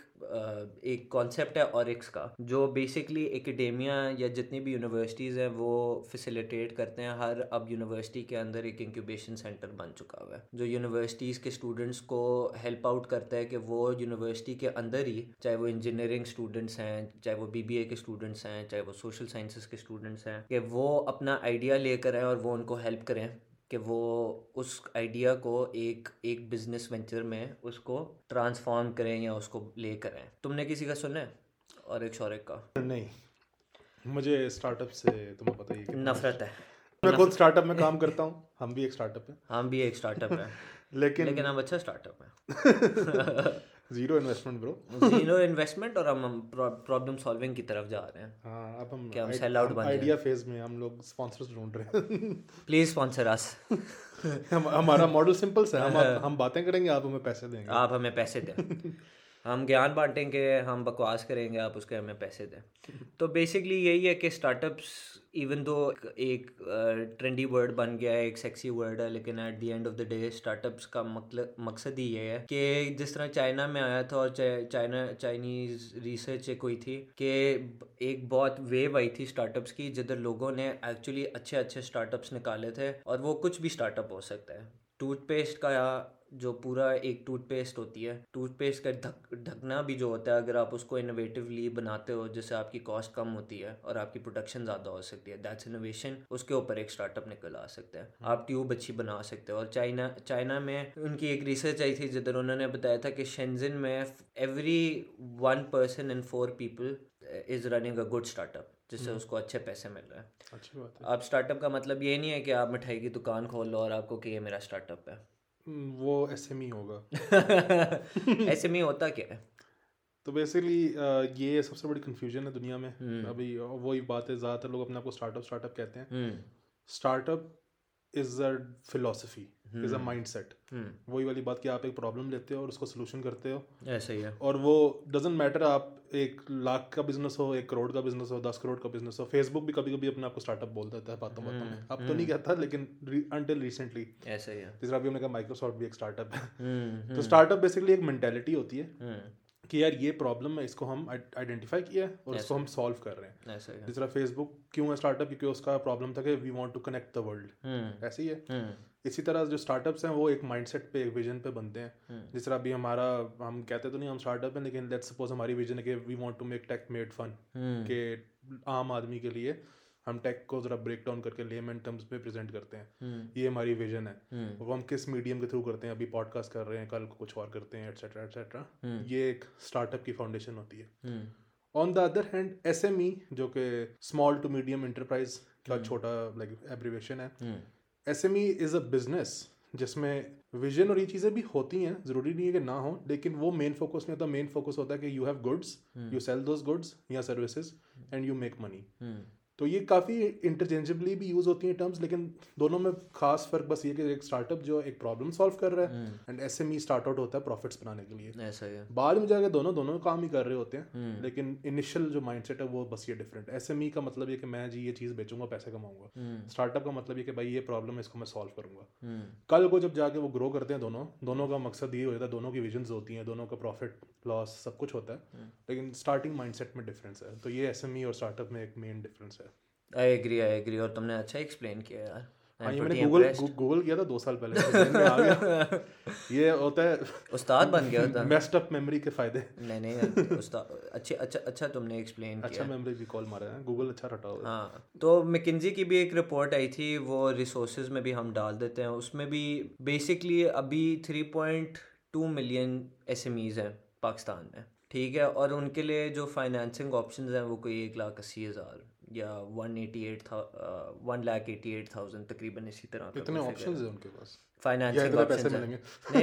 एक कॉन्सेप्ट है ऑरिक्स का, जो बेसिकली एकेडेमिया या जितनी भी यूनिवर्सिटीज़ हैं वो फैसिलिटेट करते हैं। हर अब यूनिवर्सिटी के अंदर एक इंक्यूबेशन सेंटर बन चुका हुआ है, जो यूनिवर्सिटीज़ के स्टूडेंट्स को हेल्प आउट करता है कि वो यूनिवर्सिटी के अंदर ही, चाहे वो इंजीनियरिंग स्टूडेंट्स हैं, चाहे वो BBA के स्टूडेंट्स हैं, चाहे वो सोशल साइंसेस के स्टूडेंट्स हैं, कि वो अपना आइडिया लेकर आएँ और वो उनको हेल्प करें कि वो उस आइडिया को एक बिजनेस वेंचर में उसको ट्रांसफॉर्म करें या उसको ले करें। तुमने किसी का सुना है और एक शौरिक का? नहीं, मुझे स्टार्टअप से तुम्हें पता ही है नफरत है। मैं खुद स्टार्टअप में काम करता हूँ, हम भी एक स्टार्टअप है। हम भी एक स्टार्टअप है लेकिन हम अच्छा स्टार्टअप है zero investment bro, zero investment, और हम प्रॉब्लम सॉल्विंग की तरफ जा रहे हैं। हाँ, अब हम सेल आउट बन आइडिया फेज में हम लोग स्पॉन्सर्स ढूंढ रहे हैं प्लीज स्पॉन्सर अस हमारा मॉडल सिंपल सा है, हम बातें करेंगे, आप हमें पैसे देंगे। आप हमें पैसे दें हम ज्ञान बांटेंगे, हम बकवास करेंगे, आप उसके हमें पैसे दें। तो बेसिकली यही है कि स्टार्टअप्स इवन दो एक ट्रेंडी वर्ड बन गया है, एक सेक्सी वर्ड है, लेकिन at the end of the day startups का मकसद ही ये है कि जिस तरह चाइना में आया था, और चाइनीज़ रिसर्च कोई थी कि एक बहुत वेव आई थी स्टार्टअप्स की, जिधर लोगों ने एक्चुअली अच्छे स्टार्टअप्स निकाले थे, और वो कुछ भी स्टार्टअप हो सकता है। टूथपेस्ट का जो पूरा एक टूथपेस्ट होती है, टूथपेस्ट का ढकना भी जो होता है, अगर आप उसको इनोवेटिवली बनाते हो जिससे आपकी कॉस्ट कम होती है और आपकी प्रोडक्शन ज़्यादा हो सकती है, दैट्स इनोवेशन। उसके ऊपर एक स्टार्टअप निकल आ सकता है। आप ट्यूब अच्छी बना सकते हो। और चाइना में उनकी एक रिसर्च आई थी जिधर उन्होंने बताया था कि शेंजन में every 1 person in 4 people is running a good startup, जिससे उसको अच्छे पैसे मिल रहे हैं। अच्छी बात है। अब स्टार्टअप का मतलब ये नहीं है कि आप मिठाई की दुकान खोल लो और आपको कि ये मेरा स्टार्टअप है, वो SME होगा SME होता क्या है? तो बेसिकली ये सबसे बड़ी कंफ्यूजन है दुनिया में अभी। वही बात है, ज़्यादातर लोग अपने आप को स्टार्टअप कहते हैं। Startup is a philosophy, is a mindset. वही वाली बात कि आप एक प्रॉब्लम लेते हो और उसको सोल्यूशन करते हो, ऐसा ही है। और वो डजेंट मैटर आप 1 लाख का बिजनेस हो, 1 करोड़ का बिजनेस हो, 10 करोड़ का बिजनेस हो। फेसबुक भी कभी कभी अपने आप को स्टार्टअप बोल देता है बातों में, अब तो नहीं कहता, लेकिन अनटिल रिसेंटली ऐसा ही है। तीसरा भी हमने कहा माइक्रोसॉफ्ट भी एक स्टार्टअप है। तो स्टार्टअप बेसिकली एक मेंटालिटी होती है कि यार ये प्रॉब्लम है, इसको हम आइडेंटिफाई किया है और इसको हम सॉल्व कर रहे हैं। जिस तरह फेसबुक क्यों है स्टार्टअप, क्योंकि उसका प्रॉब्लम था कि we want to connect the world, ऐसे ही है। इसी तरह जो स्टार्टअप्स हैं वो एक माइंडसेट पे, एक विजन पे बनते हैं। जिस तरह अभी हमारा, हम कहते तो नहीं हम स्टार्टअप हैं, लेकिन लेट्स सपोज हमारी विजन है कि we want to make tech made fun, कि आम आदमी के लिए हम टेक को जरा ब्रेक डाउन करके लेमन टर्म्स में प्रेजेंट करते हैं। ये हमारी विजन है। वो हम किस मीडियम के थ्रू करते हैं, अभी पॉडकास्ट कर रहे हैं, कल को कुछ और करते हैं, एटसेट्रा एटसेट्रा। ये एक स्टार्टअप की फाउंडेशन होती है। On the other hand SME, जो कि स्मॉल टू मीडियम एंटरप्राइज का छोटा लाइक एब्रीवेशन है। SME इज़ अ बिजनेस जिसमें विजन और ये चीज़ें भी होती हैं, ज़रूरी नहीं है कि ना हो, लेकिन वो मेन फोकस नहीं होता। मेन फोकस होता है कि you have goods, you sell those goods या services and you make money. तो ये काफ़ी इंटरचेंजेबली भी यूज़ होती हैं टर्म्स, लेकिन दोनों में खास फर्क बस ये कि एक स्टार्टअप जो एक प्रॉब्लम सॉल्व कर रहा है एंड SME स्टार्ट आउट होता है प्रॉफिट्स बनाने के लिए। ऐसा है। बाद में जाके दोनों काम ही कर रहे होते हैं, लेकिन इनिशियल जो माइंडसेट है वो बस ये डिफरेंट। SME का मतलब ये कि मैं जी ये चीज़ बेचूंगा, पैसे कमाऊंगा। स्टार्टअप का मतलब ये कि भाई ये प्रॉब्लम है, इसको मैं सॉल्व करूंगा। कल को जब जाके वो ग्रो करते हैं, दोनों का मकसद ये होता है, दोनों की विजन्स होती हैं, दोनों का प्रॉफिट लॉस सब कुछ होता है, लेकिन स्टार्टिंग माइंडसेट में डिफरेंस है। तो ये SME और स्टार्टअप में एक मेन डिफरेंस है। I agree. और तुमने अच्छा एक्सप्लेन किया यार। हाँ, ये मैंने गूगल किया था 2 साल पहले, तो आ गया। ये होता है उस्ताद बन गया था। मेस्ड अप मेमोरी के फायदे। नहीं उस्ताद अच्छा तुमने एक्सप्लेन किया। अच्छा मेमोरी रिकॉल मारा है, गूगल अच्छा रटा हुआ है। हाँ, तो मैकिंजी की भी एक रिपोर्ट आई थी, वो रिसोर्सेज में भी हम डाल देते हैं। उसमें भी बेसिकली अभी 3.2 मिलियन SMEs हैं पाकिस्तान में, ठीक है। और उनके लिए जो फाइनेंसिंग ऑप्शंस हैं वो कोई 1,80,000 या 1,88,000 तकरीबन, इसी तरह का। इतने ऑप्शंस हैं उनके पास, फाइनेंसिंग पैसे मिलेंगे?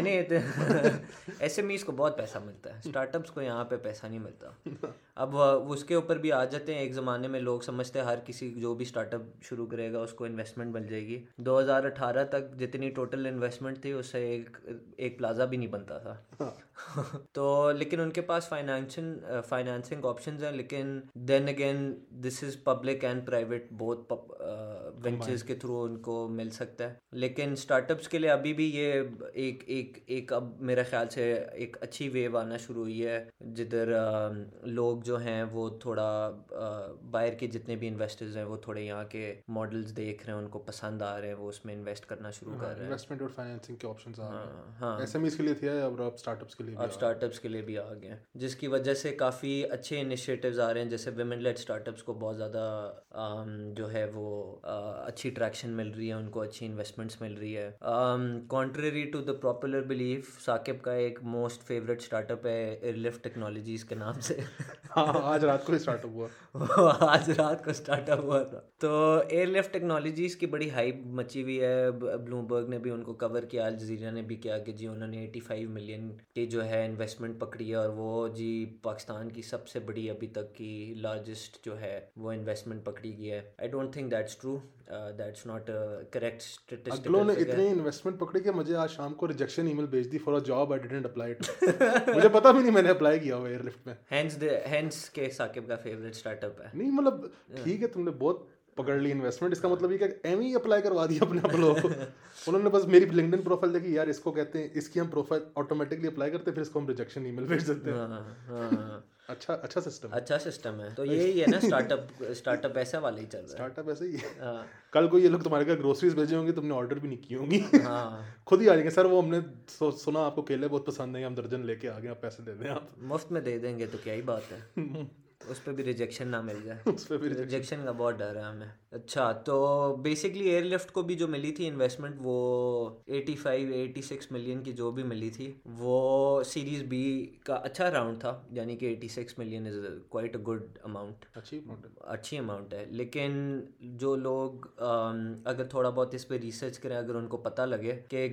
नहीं SMEs को बहुत पैसा मिलता है, स्टार्टअप्स को यहाँ पे पैसा नहीं मिलता। अब उसके ऊपर भी आ जाते हैं। एक ज़माने में लोग समझते हैं हर किसी जो भी स्टार्टअप शुरू करेगा उसको इन्वेस्टमेंट मिल जाएगी। 2018 तक जितनी टोटल इन्वेस्टमेंट थी उससे एक प्लाजा भी नहीं बनता था। तो लेकिन उनके पास फाइनेंसिंग ऑप्शंस हैं, लेकिन then again this is public and private both ventures के थ्रू उनको मिल सकता है। लेकिन स्टार्टअप्स के लिए अभी भी ये एक अब मेरे ख्याल से एक अच्छी वेव आना शुरू हुई है, जिधर लोग जो हैं वो थोड़ा बाहर के जितने भी इन्वेस्टर्स हैं वो थोड़े यहाँ के मॉडल्स देख रहे हैं, उनको पसंद आ रहे हैं, वो उसमें इन्वेस्ट करना शुरू कर रहे हैं। इन्वेस्टमेंट और फाइनेंसिंग के ऑप्शंस आ रहे हैं। हाँ, SMEs के लिए थे, अब स्टार्टअप्स के लिए भी आ गए, जिसकी वजह से काफ़ी अच्छे इनिशिएटिव्स आ रहे हैं। जैसे विमेन लेड स्टार्टअप्स को बहुत ज़्यादा जो है वो अच्छी ट्रैक्शन मिल रही है, उनको अच्छी इन्वेस्टमेंट्स मिल रही है। Contrary to the popular belief, Saqib का एक मोस्ट फेवरेट स्टार्टअप है एयरलिफ्ट टेक्नोलॉजीज़ के नाम से। हाँ, आज रात को स्टार्टअप हुआ। आज रात को स्टार्टअप हुआ था। तो एयरलिफ्ट टेक्नोलॉजीज़ की बड़ी हाइप मची हुई है। ब्लूमबर्ग ने भी उनको कवर किया, अल जज़ीरा ने भी किया कि जी उन्होंने 85 मिलियन की जो है इन्वेस्टमेंट पकड़ी है, और वो जी पाकिस्तान की सबसे बड़ी अभी तक की लार्जेस्ट जो है वो इन्वेस्टमेंट पकड़ी गई है। I don't think that's true, that's not correct statistical अगलो ने इतनी इन्वेस्टमेंट पकड़ी कि मुझे आज शाम को रिजेक्शन ईमेल भेज दी for a job I didn't apply to. मुझे पता भी नहीं मैंने अप्लाई किया हुआ एयरलिफ्ट में। हेंस के साकिब का फेवरेट स्टार्टअप है। नहीं मतलब ठीक है, तुमने बहुत पकड़ ली इन्वेस्टमेंट, इसका मतलब ये कि एम ही अप्लाई करवा दिया अपने आप लोगों को। उन्होंने बस मेरी लिंक्डइन प्रोफाइल देखी, यार इसको कहते हैं, इसकी हम प्रोफाइल ऑटोमेटिकली अप्लाई करते हैं, फिर इसको हम रिजेक्शन ईमेल भेज देते हैं। अच्छा सिस्टम है। तो यही है ना, स्टार्टअप ऐसा वाला ही चल रहा है। स्टार्टअप ऐसे ही है। कल को ये लोग तुम्हारे घर ग्रोसरीज भेजे होंगे, तुमने ऑर्डर भी नहीं की होंगी, खुद ही आ जाएंगे, सर वो हमने सुना आपको केले बहुत पसंद है, हम दर्जन लेके आ गए, आप पैसे दे दें, आप मुफ्त में दे देंगे तो क्या ही बात है। उस पर भी रिजेक्शन ना मिल जाए, उस पर भी रिजेक्शन का बहुत डर है हमें। अच्छा, तो बेसिकली एयरलिफ्ट को भी जो मिली थी इन्वेस्टमेंट, वो 85-86 मिलियन की जो भी मिली थी, वो सीरीज बी का अच्छा राउंड था, यानी कि 86 million is quite a good amount, अच्छी अमाउंट है। लेकिन जो लोग अगर थोड़ा बहुत इस पर रिसर्च करें, अगर उनको पता लगे कि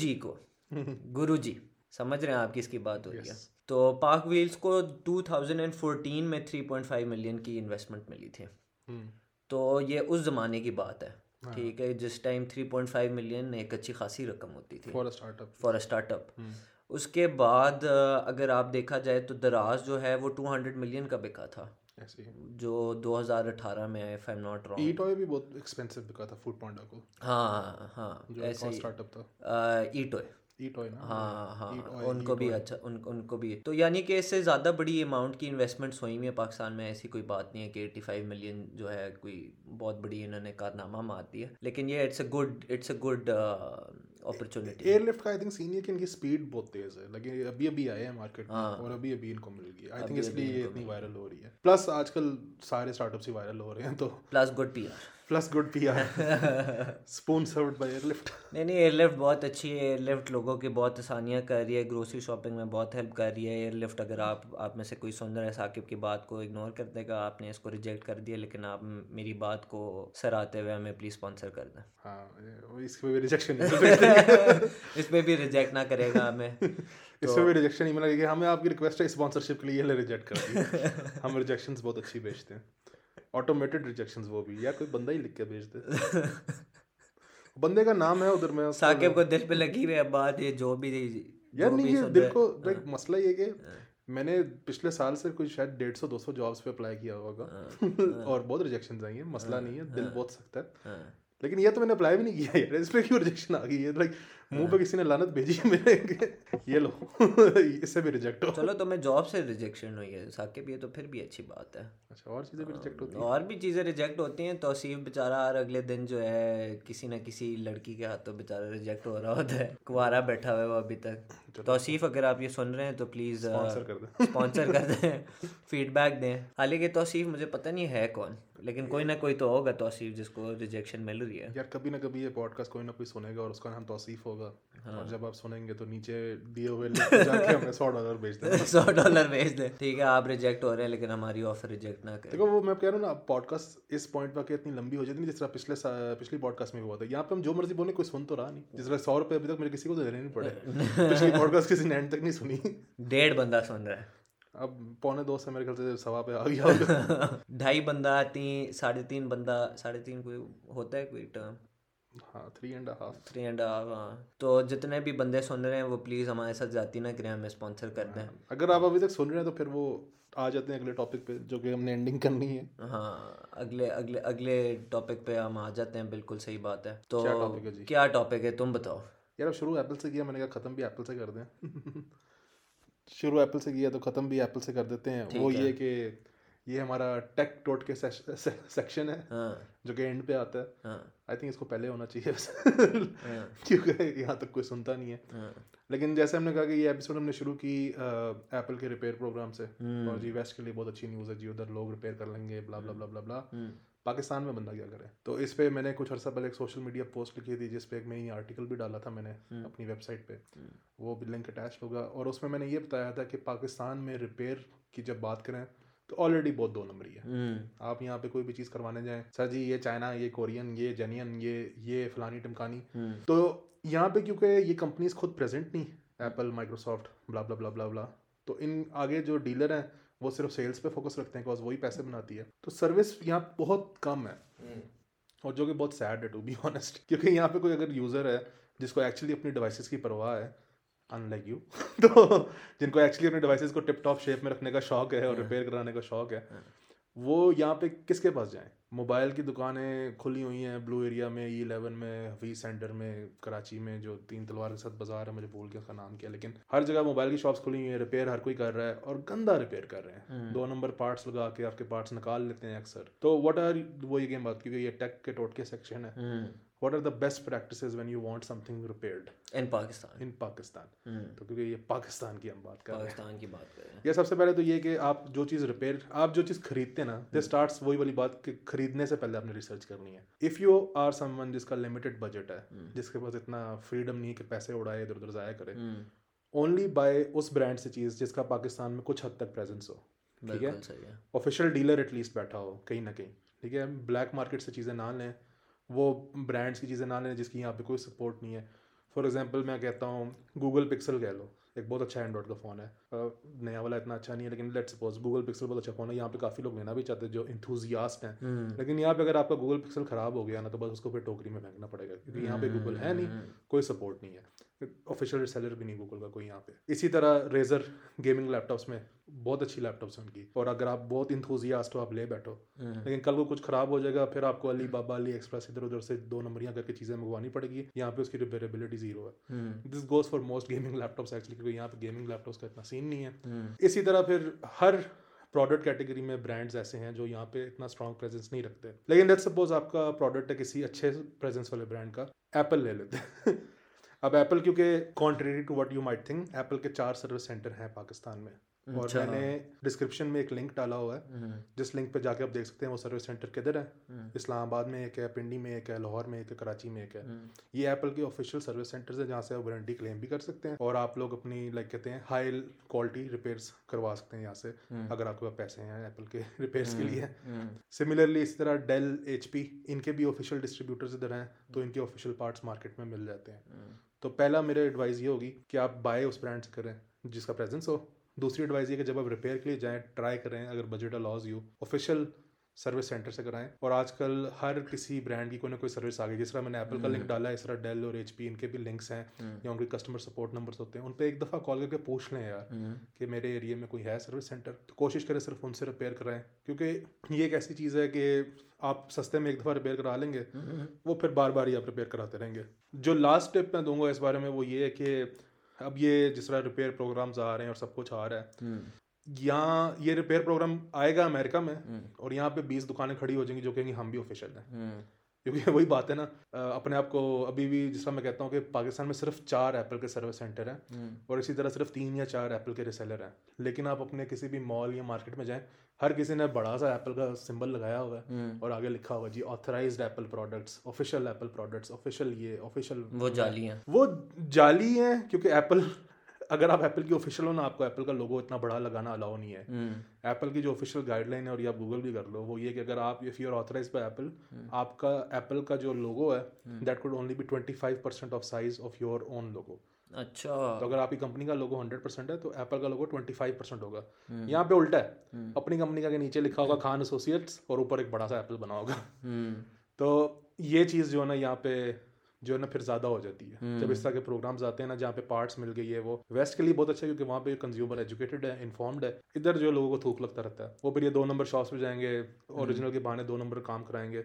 गुरुजी समझ रहे हैं आप किसकी बात हो रही है, तो पार्क व्हील्स को 2014 में 3.5 मिलियन की इन्वेस्टमेंट मिली थी। तो ये उस ज़माने की बात है, ठीक है, जिस टाइम 3.5 मिलियन एक अच्छी खासी रकम होती थी फॉर अ स्टार्टअप। उसके बाद अगर आप देखा जाए तो दराज जो है वो 200 मिलियन का बिका था, जो 2018 में, if I am not wrong. Eatoye भी बहुत एक्सपेंसिव बिका था फूड पांडा को। हाँ, जो ऐसा स्टार्टअप था ईटॉय ई-टॉय ना, हाँ हाँ ई-टॉय, उनको भी ई-टॉय। अच्छा उनको भी, तो यानी कि इससे ज़्यादा बड़ी अमाउंट की इन्वेस्टमेंट्स हुई हुई है पाकिस्तान में, ऐसी कोई बात नहीं है कि 85 मिलियन जो है कोई बहुत बड़ी इन्होंने कारनामा मार दिया, लेकिन ये it's a good opportunity. Airlift का आई थिंक सीन है कि इनकी स्पीड बहुत तेज है, लेकिन अभी अभी आए हैं मार्केट में हाँ और अभी अभी इनको मिल गई, आई थिंक अभी अभी इसलिए ये इनको इतनी मिल वायरल हो रही है। प्लस आजकल सारे स्टार्टअप्स ही वायरल हो रहे हैं, तो plus good PR। Plus good PR spoon served by Airlift. नहीं एयरलिफ्ट बहुत अच्छी है, एयरलिफ्ट लोगों की बहुत आसानियाँ कर रही है, ग्रोसरी शॉपिंग में बहुत हेल्प कर रही है एयरलिफ्ट। अगर आप में से कोई सुन रहा है साकिब की बात को इग्नोर कर देगा, आपने इसको रिजेक्ट कर दिया, लेकिन आप मेरी बात को सराहते हुए हमें प्लीज़ स्पॉन्सर कर दें। हाँ, इसमें भी रिजेक्शन नहीं इस पे भी रिजेक्ट ना करेगा हमें। इसमें भी रिजेक्शन नहीं मिला कि हमें आपकी रिक्वेस्ट है स्पॉन्सरशिप के लिए, ये रिजेक्ट कर दी। हम रिजेक्शंस बहुत अच्छी भेजते हैं, ऑटोमेटेड रिजेक्शंस, वो भी यार कोई बंदा ही लिख के भेज दे। बंदे का नाम है उधर में, साकिब को दिल पे लगी हुई है बात, ये जो भी यार नहीं, ये सुन दिल रहे को लाइक मसला ये कि मैंने पिछले साल से कुछ शायद 150-200 जॉब्स पे अप्लाई किया होगा और बहुत रिजेक्शंस आई हैं, मसला नहीं है, दिल बहुत सख्त है, लेकिन ये तो मैंने अप्लाई भी नहीं किया यार, इस पे क्यों रिजेक्शन आ गई है? लाइक मुंह पे किसी ने लानत भेजी है मेरे ये लो इससे भी रिजेक्ट हो। चलो तुम्हें जॉब से रिजेक्शन हुई है साकिब, ये तो फिर भी अच्छी बात है। अच्छा, और चीज़ें भी रिजेक्ट होती हैं? और भी चीज़ें रिजेक्ट होती हैं। तौसीफ बेचारा हर अगले दिन जो है किसी ना किसी लड़की के हाथों बेचारा रिजेक्ट हो रहा होता है, कुंवारा बैठा हुआ है वो अभी तक। तौसीफ अगर आप ये सुन रहे हैं तो प्लीज़ स्पॉन्सर कर दें, फीडबैक दें। हालांकि तौसीफ मुझे पता नहीं है कौन, लेकिन कोई ना कोई तो होगा तौसीफ जिसको रिजेक्शन मिल रही है। यार कभी ना कभी ये पॉडकास्ट कोई ना कोई सुनेगा और उसका नाम तौसीफ होगा। हाँ। और जब आप सुनेंगे तो नीचे दिए हुए लिंक पे जाके हमें $100 भेज देना। $100 भेज दें, ठीक है। आप रिजेक्ट हो रहे हैं लेकिन हमारी ऑफर रिजेक्ट ना करें। देखो वो मैं कह रहा हूँ ना, पॉडकास्ट इस पॉइंट पर इतनी लंबी हो जाती नहीं, जिस तरह पिछली पॉडकास्ट में हुआ था। यहाँ पे हम जो मर्जी बोले कोई सुन तो रहा नहीं, जिस तरह $100 अभी तक मेरे किसी को तो देने नहीं पड़े। पिछली पॉडकास्ट किसी ने एंड तक नहीं सुनी। 1.5 बंदा सुन रहा है, अब 2.25 से मेरे ख्याल से 1.25 पे आ गया होगा। 2.5 बंदा, 3.5 बंदा, 3.5 कोई होता है कोई टर्म, हाँ 3.5 3.5। हाँ, तो जितने भी बंदे सुन रहे हैं वो प्लीज़ हमारे साथ जाती ना करें, हमें स्पॉन्सर कर दें। अगर आप अभी तक सुन रहे हैं तो फिर वो आ जाते हैं अगले टॉपिक पे, जो कि हमने एंडिंग करनी है। हाँ, अगले टॉपिक पे हम आ जाते हैं, बिल्कुल सही बात है। तो क्या टॉपिक है जी? क्या टॉपिक है तुम बताओ। यार अब शुरू एप्पल से किया, मैंने कहा ख़त्म भी एप्पल से कर दें। शुरू एप्पल से किया तो ख़त्म भी एप्पल से कर देते हैं। वो ये कि ये हमारा टेक टोट के सेक्शन है। हाँ। जो कि एंड पे आता है। हाँ। आई थिंक इसको पहले होना चाहिए। हाँ। क्योंकि यहाँ तक कोई सुनता नहीं है। हाँ। लेकिन जैसे हमने कहा कि ये एपिसोड हमने शुरू की एप्पल के रिपेयर प्रोग्राम से, और जी वेस्ट के लिए बहुत अच्छी न्यूज़ है जी, उधर लोग रिपेयर कर लेंगे ब्ला ब्ला ब्ला ब्ला ब्ला। पाकिस्तान में बंदा क्या करे? तो इस पे मैंने कुछ अर्सा पहले एक सोशल मीडिया पोस्ट लिखी थी, जिस पे एक मैंने आर्टिकल भी डाला था मैंने अपनी वेबसाइट पे, वो भी लिंक अटैच होगा। और उसमें मैंने ये बताया था कि पाकिस्तान में रिपेयर की जब बात करें तो ऑलरेडी बहुत 2 नंबरी है। आप यहाँ पे कोई भी चीज़ करवाने जाएं, सर जी ये चाइना, ये कोरियन, ये जेनियन, ये फलानी टिमकानी, तो यहाँ पे क्योंकि ये कंपनीज खुद प्रेजेंट नहीं, एप्पल, माइक्रोसॉफ्ट, ब्ला ब्ला ब्ला ब्ला ब्ला, तो इन आगे जो डीलर हैं वो सिर्फ सेल्स पे फोकस रखते हैं, बिकॉज वही पैसे बनाती है। तो सर्विस यहाँ बहुत कम है, और जो कि बहुत सैड है टू बी ऑनेस्ट, क्योंकि यहाँ पे कोई अगर यूज़र है जिसको एक्चुअली अपनी डिवाइसेस की परवाह है, अनलाइक यू, तो जिनको एक्चुअली अपने डिवाइसेस को टिप टॉप शेप में रखने का शौक है और रिपेयर कराने का शौक है, वो यहाँ पे किसके पास जाएं? मोबाइल की दुकानें खुली हुई हैं ब्लू एरिया में, E11 में, हफीज सेंटर में, कराची में जो 3 तलवार के साथ बाजार है, मुझे भूल गया उसका नाम क्या, लेकिन हर जगह मोबाइल की शॉप्स खुली हुई हैं, रिपेयर हर कोई कर रहा है और गंदा रिपेयर कर रहे हैं। 2 नंबर पार्ट्स लगा के आपके पार्ट्स निकाल लेते हैं अक्सर। तो व्हाट आर वो ये गेम बात, क्योंकि ये टेक के टोटके सेक्शन है, what are the best practices when you want something repaired in Pakistan? तो क्योंकि ये पाकिस्तान की हम बात कर रहे हैं, पाकिस्तान की बात कर रहे हैं। ये सबसे पहले तो ये कि आप जो चीज़ खरीदते हैं ना, दिस स्टार्ट्स वही वाली बात कि खरीदने से पहले आपने रिसर्च करनी है। इफ़ यू आर समवन जिसका लिमिटेड बजट है, जिसके पास इतना फ्रीडम नहीं है कि पैसे उड़ाए इधर उधर जाया करे, ओनली बाय उस ब्रांड से चीज़ जिसका पाकिस्तान में कुछ हद तक प्रेजेंस हो, ठीक है, ऑफिशियल डीलर एटलीस्ट बैठा हो कहीं ना कहीं, ठीक है। ब्लैक मार्केट से चीज़ें ना लें, वो ब्रांड्स की चीज़ें ना लें जिसकी यहाँ पे कोई सपोर्ट नहीं है। फॉर एग्जांपल मैं कहता हूँ गूगल पिक्सल कह लो, एक बहुत अच्छा एंड्रॉइड का फ़ोन है, नया वाला इतना अच्छा नहीं है, लेकिन लेट्स सपोज गूगल पिक्सल बहुत अच्छा फ़ोन है, यहाँ पे काफ़ी लोग लेना भी चाहते हैं जो इंथुजियास्ट हैं, लेकिन यहाँ पे अगर आपका गूगल पिक्सल ख़राब हो गया ना, तो बस उसको फिर टोकरी में फेंकना पड़ेगा, क्योंकि यहाँ पे गूगल है नहीं, कोई सपोर्ट नहीं है। ऑफिशियल रीसेलर भी नहीं गूगल का कोई यहाँ पे। इसी तरह रेजर गेमिंग लैपटॉप्स में बहुत अच्छी लैपटॉप्स हैं उनकी, और अगर आप बहुत इंथुजियास्ट हो आप ले बैठो, लेकिन कल को कुछ खराब हो जाएगा फिर आपको अली बाबा अली एक्सप्रेस इधर उधर से 2 नंबरियां करके चीज़ें मंगवानी पड़ेगी। यहाँ पे उसकी रिपेयरेबिलिटी जीरो है। This goes for most gaming laptops actually, क्योंकि यहाँ पे गेमिंग लैपटॉप्स का इतना सीन नहीं है। इसी तरह फिर हर प्रोडक्ट कैटेगरी में ब्रांड्स ऐसे हैं जो यहाँ पे इतना स्ट्रॉन्ग प्रेजेंस नहीं रखते। लेकिन लेट्स सपोज आपका प्रोडक्ट है किसी अच्छे प्रेजेंस वाले ब्रांड का, एप्पल ले लेते हैं। अब एप्पल, क्योंकि contrary to what you might think, Apple के 4 सर्विस सेंटर हैं पाकिस्तान में, और मैंने डिस्क्रिप्शन में एक लिंक डाला हुआ है जिस लिंक पे जाके आप देख सकते हैं वो सर्विस सेंटर किधर है। इस्लामाबाद में एक है, पिंडी में एक है, लाहौर में एक है, कराची में एक है। ये एप्पल के ऑफिशियल सर्विस सेंटर्स है जहाँ से आप वारंटी क्लेम भी कर सकते हैं, और आप लोग अपनी लाइक कहते हैं हाई क्वालिटी रिपेयर्स करवा सकते हैं यहाँ से अगर आपके पास पैसे हैं एप्पल के रिपेयर्स के लिए। सिमिलरली इसी तरह डेल, HP, इनके भी ऑफिशियल डिस्ट्रीब्यूटर्स इधर हैं, तो इनके ऑफिशियल पार्ट्स मार्केट में मिल जाते हैं। तो पहला मेरा एडवाइस ये होगी कि आप बाय उस ब्रांड से करें जिसका प्रेजेंस हो। दूसरी एडवाइस ये कि जब आप रिपेयर के लिए जाएं ट्राई करें, अगर budget allows you, official service centre से कराएं। और आजकल हर किसी ब्रांड की कोई ना कोई सर्विस आ गई, जिस तरह मैंने एप्पल का लिंक डाला है, इस तरह डेल और HP इनके भी लिंक्स हैं या उनके कस्टमर सपोर्ट नंबर्स होते हैं, उन पर एक दफ़ा कॉल करके पूछ लें यार कि मेरे एरिया में कोई है सर्विस सेंटर, तो कोशिश करें सिर्फ उनसे रिपेयर कराएं। क्योंकि ये एक ऐसी चीज़ है कि आप सस्ते में एक दफ़ा रिपेयर करा लेंगे, वो फिर बार बार ही आप रिपेयर कराते रहेंगे। जो लास्ट टिप मैं दूंगा इस बारे में वो ये है कि अब ये जिस तरह रिपेयर प्रोग्राम्स आ रहे हैं और सब कुछ आ रहा है, यहाँ ये रिपेयर प्रोग्राम आएगा अमेरिका में और यहाँ पे 20 दुकानें खड़ी हो जाएंगी जो कहेंगी हम भी ऑफिशियल हैं। क्योंकि वही बात है ना, अपने आप को अभी भी जिस तरह मैं कहता हूँ कि पाकिस्तान में सिर्फ 4 एप्पल के सर्विस सेंटर हैं और इसी तरह सिर्फ 3 या 4 एप्पल के रिसेलर हैं। लेकिन आप अपने किसी भी मॉल या मार्केट में जाएं, हर किसी ने बड़ा सा एप्पल का सिंबल लगाया हुआ है और आगे लिखा हुआ जी authorised Apple products, official Apple products, official ये ऑफिशियल। वो जाली हैं, वो जाली हैं क्योंकि एप्पल, अगर आप एप्पल की ऑफिशियल हो ना, आपको एप्पल का लोगो इतना बड़ा लगाना अलाउ नहीं है। एप्पल की जो ऑफिशियल गाइडलाइन है, और ये आप गूगल भी कर लो, वो ये कि अगर आप if you are authorised by Apple, आपका एप्पल का जो लोगो है that could only be 25% of size of your own logo. अच्छा, तो अगर आपकी कंपनी का लोगो 100% है तो एप्पल का लोगो 25% होगा। यहाँ पे उल्टा है, अपनी कंपनी का नीचे लिखा होगा खान एसोसिएट्स और ऊपर एक बड़ा सा एप्पल बना होगा। तो ये चीज़ जो है ना यहाँ पे जो है ना फिर ज़्यादा हो जाती है जब इस तरह के प्रोग्राम्स आते हैं ना, जहाँ पे पार्ट्स मिल गई है। वो वेस्ट के लिए बहुत अच्छा है क्योंकि वहाँ पे कंज्यूमर एजुकेटेड है, इन्फॉर्म्ड है। इधर जो लोगों को थूक लगता रहता है, वो फिर ये 2 नंबर शॉप्स पे जाएंगे, ओरिजिनल के बहाने 2 नंबर काम कराएंगे।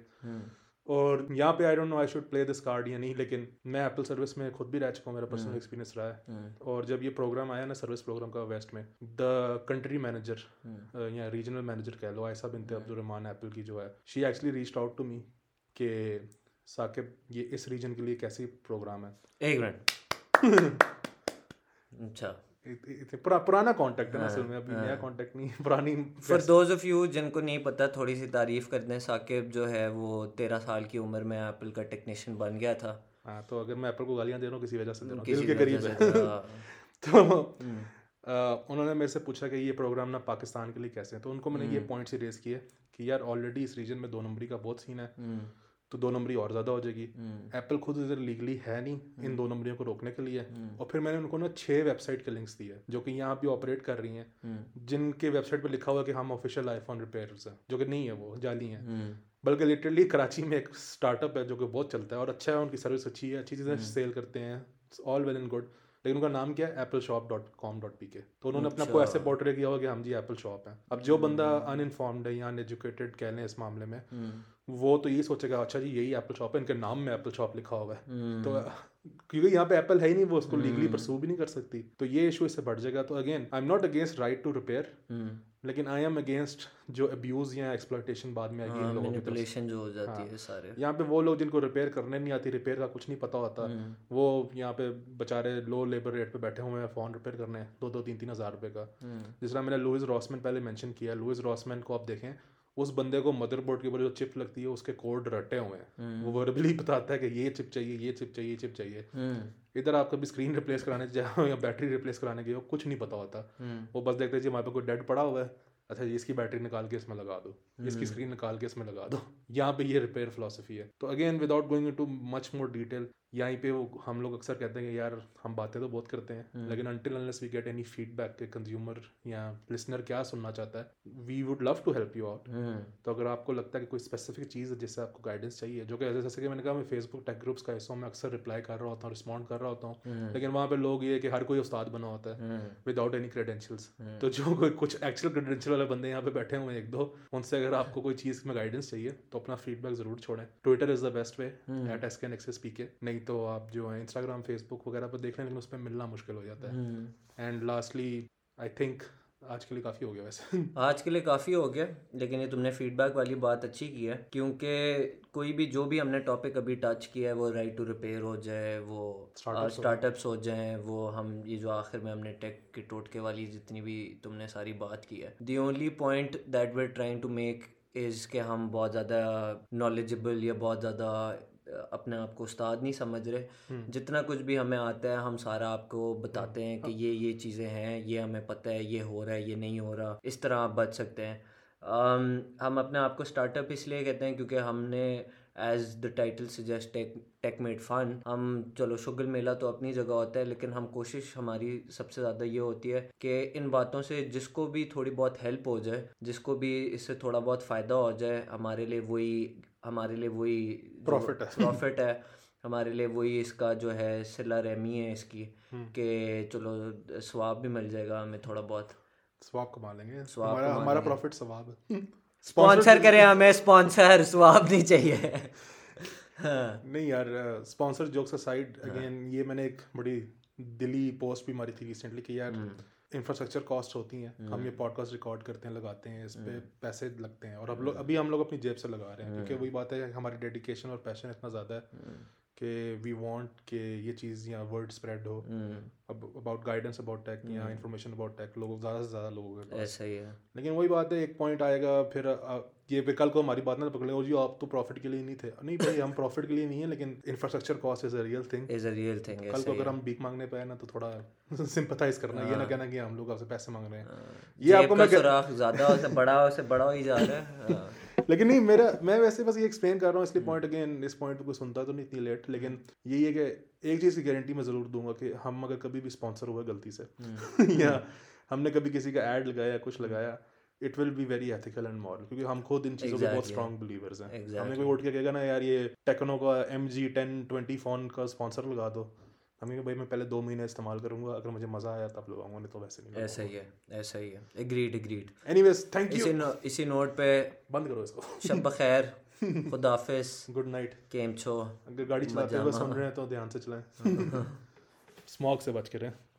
और यहाँ पे I don't know I should play this card या नहीं, लेकिन मैं एप्पल सर्विस में खुद भी रह चुका हूँ, मेरा पर्सनल एक्सपीरियंस रहा है। और जब ये प्रोग्राम आया ना सर्विस प्रोग्राम का वेस्ट में, द कंट्री मैनेजर या रीजनल मैनेजर कह लो, आयशा बिनते अब्दुर्रहमान एप्पल की जो है, she actually reached out to me कि साकिब ये इस रीजन के लिए कैसी प्रोग्राम है। एक मिनट अच्छा, पुराना कांटेक्ट है ना असल में, अभी नया कांटेक्ट नहीं, पुरानी। फॉर दोज ऑफ यू जिनको नहीं पता, थोड़ी सी तारीफ कर दें। साकिब जो है वो 13 साल की उम्र में एप्पल का टेक्नीशियन बन गया था। हाँ, तो अगर मैं एप्पल को गालियाँ दे रहा हूँ किसी वजह से दे रहा हूँ, दिल के करीब है। तो उन्होंने मेरे से पूछा कि ये प्रोग्राम ना पाकिस्तान के लिए कैसे है, तो उनको मैंने ये पॉइंट से रेस किया कि यार ऑलरेडी इस रीजन में 2 नंबरी का बहुत सीन है, तो 2 नंबरी और ज़्यादा हो जाएगी। एप्पल खुद इधर लीगली है नहीं इन 2 नंबरियों को रोकने के लिए। और फिर मैंने उनको ना 6 वेबसाइट के लिंक्स दिए जो कि यहाँ पे ऑपरेट कर रही हैं, जिनके वेबसाइट पे लिखा हुआ है कि हम ऑफिशियल आईफोन रिपेयर्स हैं, जो कि नहीं है, वो जाली हैं। बल्कि लिटरली कराची में एक स्टार्टअप है जो कि बहुत चलता है और अच्छा है, उनकी सर्विस अच्छी है, अच्छी चीज़ें सेल करते हैं, ऑल वेल एंड गुड, लेकिन उनका नाम क्या है, appleshop.com.pk। तो उन्होंने अपना को ऐसे पोर्ट्रे किया हुआ कि हम जी एप्पल शॉप है। अब जो बंदा अनइन्फॉर्म्ड है या अनएजुकेटेड कह लें इस मामले में, वो तो यही सोचेगा अच्छा जी यही एप्पल शॉप है, इनके नाम में एप्पल शॉप लिखा हुआ है। तो क्योंकि यहाँ पे एप्पल है ही नहीं, वो उसको लीगली परसू भी नहीं कर सकती, तो ये इशू इससे बढ़ जाएगा। तो again I am not against right to repair, लेकिन आई एम अगेंस्ट जो अब्यूज या एक्सप्लॉयटेशन बाद में आएगी, मैनिपुलेशन जो हो जाती है सारे। यहाँ पे वो लोग जिनको रिपेयर करने नहीं आती, रिपेयर का कुछ नहीं पता होता, वो यहाँ पे बेचारे लो लेबर रेट पे बैठे हुए हैं फ़ोन रिपेयर करने 2-3 हज़ार रुपये का। जिस तरह मैंने लुइस रॉसमैन पहले मेंशन किया, लुइस रॉसमैन को आप देखें, उस बंदे को मदरबोर्ड के ऊपर जो चिप लगती है उसके कोड रटे हुए हैं, वो वर्बली बताता है कि ये चिप चाहिए, ये चिप चाहिए, ये चिप चाहिए। इधर आप कभी स्क्रीन रिप्लेस कराने जाओ या बैटरी रिप्लेस कराने गए हो, कुछ नहीं पता होता, वो बस देखते जी हमारे पे कोई डेड पड़ा हुआ है, अच्छा ये इसकी बैटरी निकाल के इसमें लगा दो, इसकी स्क्रीन निकाल के इसमें लगा दो। यहाँ पे ये रिपेयर फिलोसफी है। तो again without going into much more detail, यहीं पे वो हम लोग अक्सर कहते हैं कि यार हम बातें तो बहुत करते हैं लेकिन until unless we get any feedback कि कंज्यूमर या लिसनर क्या सुनना चाहता है, we would love to help you out. तो अगर आपको लगता है कि कोई स्पेसिफिक चीज़ है जिससे आपको गाइडेंस चाहिए, जो कि जैसे कि मैंने कहा मैं फेसबुक टेक ग्रुप्स का हिस्सा हूं, मैं अक्सर रिप्लाई कर रहा होता हूँ, रिस्पॉन्ड कर रहा होता हूँ, लेकिन वहाँ पे लोग ये कि हर कोई उस्ताद बना होता है विदाउट एनी क्रेडेंशियल्स। तो जो कोई कुछ एक्चुअल क्रेडेंशियल वाले बंदे यहाँ पे बैठे हुए हैं एक दो, उनसे अगर आपको कोई चीज़ में गाइडेंस चाहिए तो अपना फीडबैक ज़रूर छोड़ें। Twitter is the best way @SKNXSPK, नहीं तो आप जो है इंस्टाग्राम फेसबुक वगैरह पर देख लें, लेकिन उस पर मिलना मुश्किल हो जाता है। एंड लास्टली आई थिंक आज के लिए काफ़ी हो गया वैसे आज के लिए काफ़ी हो गया, लेकिन ये तुमने फीडबैक वाली बात अच्छी की है, क्योंकि कोई भी जो भी हमने टॉपिक अभी टच किया है, वो राइट टू रिपेयर हो जाए, वो स्टार्टअप्स हो जाएं, वो हम ये जो आखिर में हमने टेक के टोटके वाली जितनी भी तुमने सारी बात की है, the only point that we are trying to make is के हम बहुत ज़्यादा नॉलेजेबल या बहुत ज़्यादा अपने आप को उस्ताद नहीं समझ रहे। जितना कुछ भी हमें आता है हम सारा आपको बताते हैं कि ये चीज़ें हैं, ये हमें पता है, ये हो रहा है, ये नहीं हो रहा, इस तरह आप बच सकते हैं। हम अपने आप को स्टार्टअप इसलिए कहते हैं क्योंकि हमने as the title suggest tech made fun, हम चलो शुगल मेला तो अपनी जगह होता है, लेकिन हम कोशिश हमारी सबसे ज़्यादा ये होती है कि इन बातों से जिसको भी थोड़ी बहुत हेल्प हो जाए, जिसको भी इससे थोड़ा बहुत फ़ायदा हो जाए, हमारे लिए वही प्रॉफिट है, हमारे लिए वही इसका जो है सिला रहमी है इसकी, कि चलो स्वाब भी मिल जाएगा हमें, थोड़ा बहुत स्वाब कमा लेंगे, स्वाब हमारा प्रॉफिट स्वाब है। स्पॉन्सर करें हमें, स्पॉन्सर स्वाब नहीं चाहिए। हाँ। नहीं यार, स्पॉन्सर जोक्स असाइड, अगेन ये मैंने एक बड़ी दिली पोस्ट भी मारी थी रिसेंटली कि यार इंफ्रास्ट्रक्चर कॉस्ट होती हैं, हम ये पॉडकास्ट रिकॉर्ड करते हैं, लगाते हैं, इस पे पैसे लगते हैं, और अभी हम लोग अपनी जेब से लगा रहे हैं, क्योंकि वही बात है हमारी डेडिकेशन और पैशन इतना ज़्यादा है कि वी वांट कि ये चीज़ या वर्ड स्प्रेड हो अबाउट गाइडेंस अबाउट टेक या इन्फॉर्मेशन अबाउट टेक लोगों ज़्यादा से ज़्यादा लोगों के पास। ऐसा ही है, लेकिन वही बात है, एक पॉइंट आएगा फिर ये कल को हमारी बात ना पकड़े हो जी आप तो प्रॉफिट के लिए नहीं थे। नहीं भाई, हम प्रॉफिट के लिए नहीं है, लेकिन infrastructure cost is a real thing. कल को अगर हम भीख मांगने पे आए ना तो थोड़ा सिंपैथाइज करना, ये ना कहना कि हम लोग आपसे पैसे मांग रहे हैं। ये आपको मैं ज़्यादा से बड़ा ही जा रहा है। लेकिन नहीं, मैं वैसे बस ये एक्सप्लेन कर रहा हूँ, इसलिए पॉइंट अगेन इस पॉइंट पे कोई सुनता तो नहीं इतनी लेट, लेकिन यही है कि एक चीज़ की गारंटी मैं ज़रूर दूंगा कि हम अगर कभी भी स्पॉन्सर हुए गलती से या हमने कभी किसी का ऐड लगाया, कुछ लगाया, it will be very ethical and moral, क्योंकि हम खुद इन चीज़ों के बहुत स्ट्रॉन्ग बिलीवर्स हैं। हमें कोई उठ के कहेगा ना यार ये टेक्नो का MG 1020 फ़ोन का स्पॉन्सर लगा दो, हमें भाई मैं पहले 2 महीने इस्तेमाल करूंगा, अगर मुझे मज़ा आया तब लगाऊंगा, नहीं तो वैसे नहीं। ऐसा ही है। एग्रीड। Anyways thank you. इसी नोट पे बंद करो इसको। शब बखैर, खुदाफिज, गुड नाइट, केम छो। अगर गाड़ी चलाते हुए सुन रहे हैं तो ध्यान से चलाएं, स्मॉग से बच के रहें।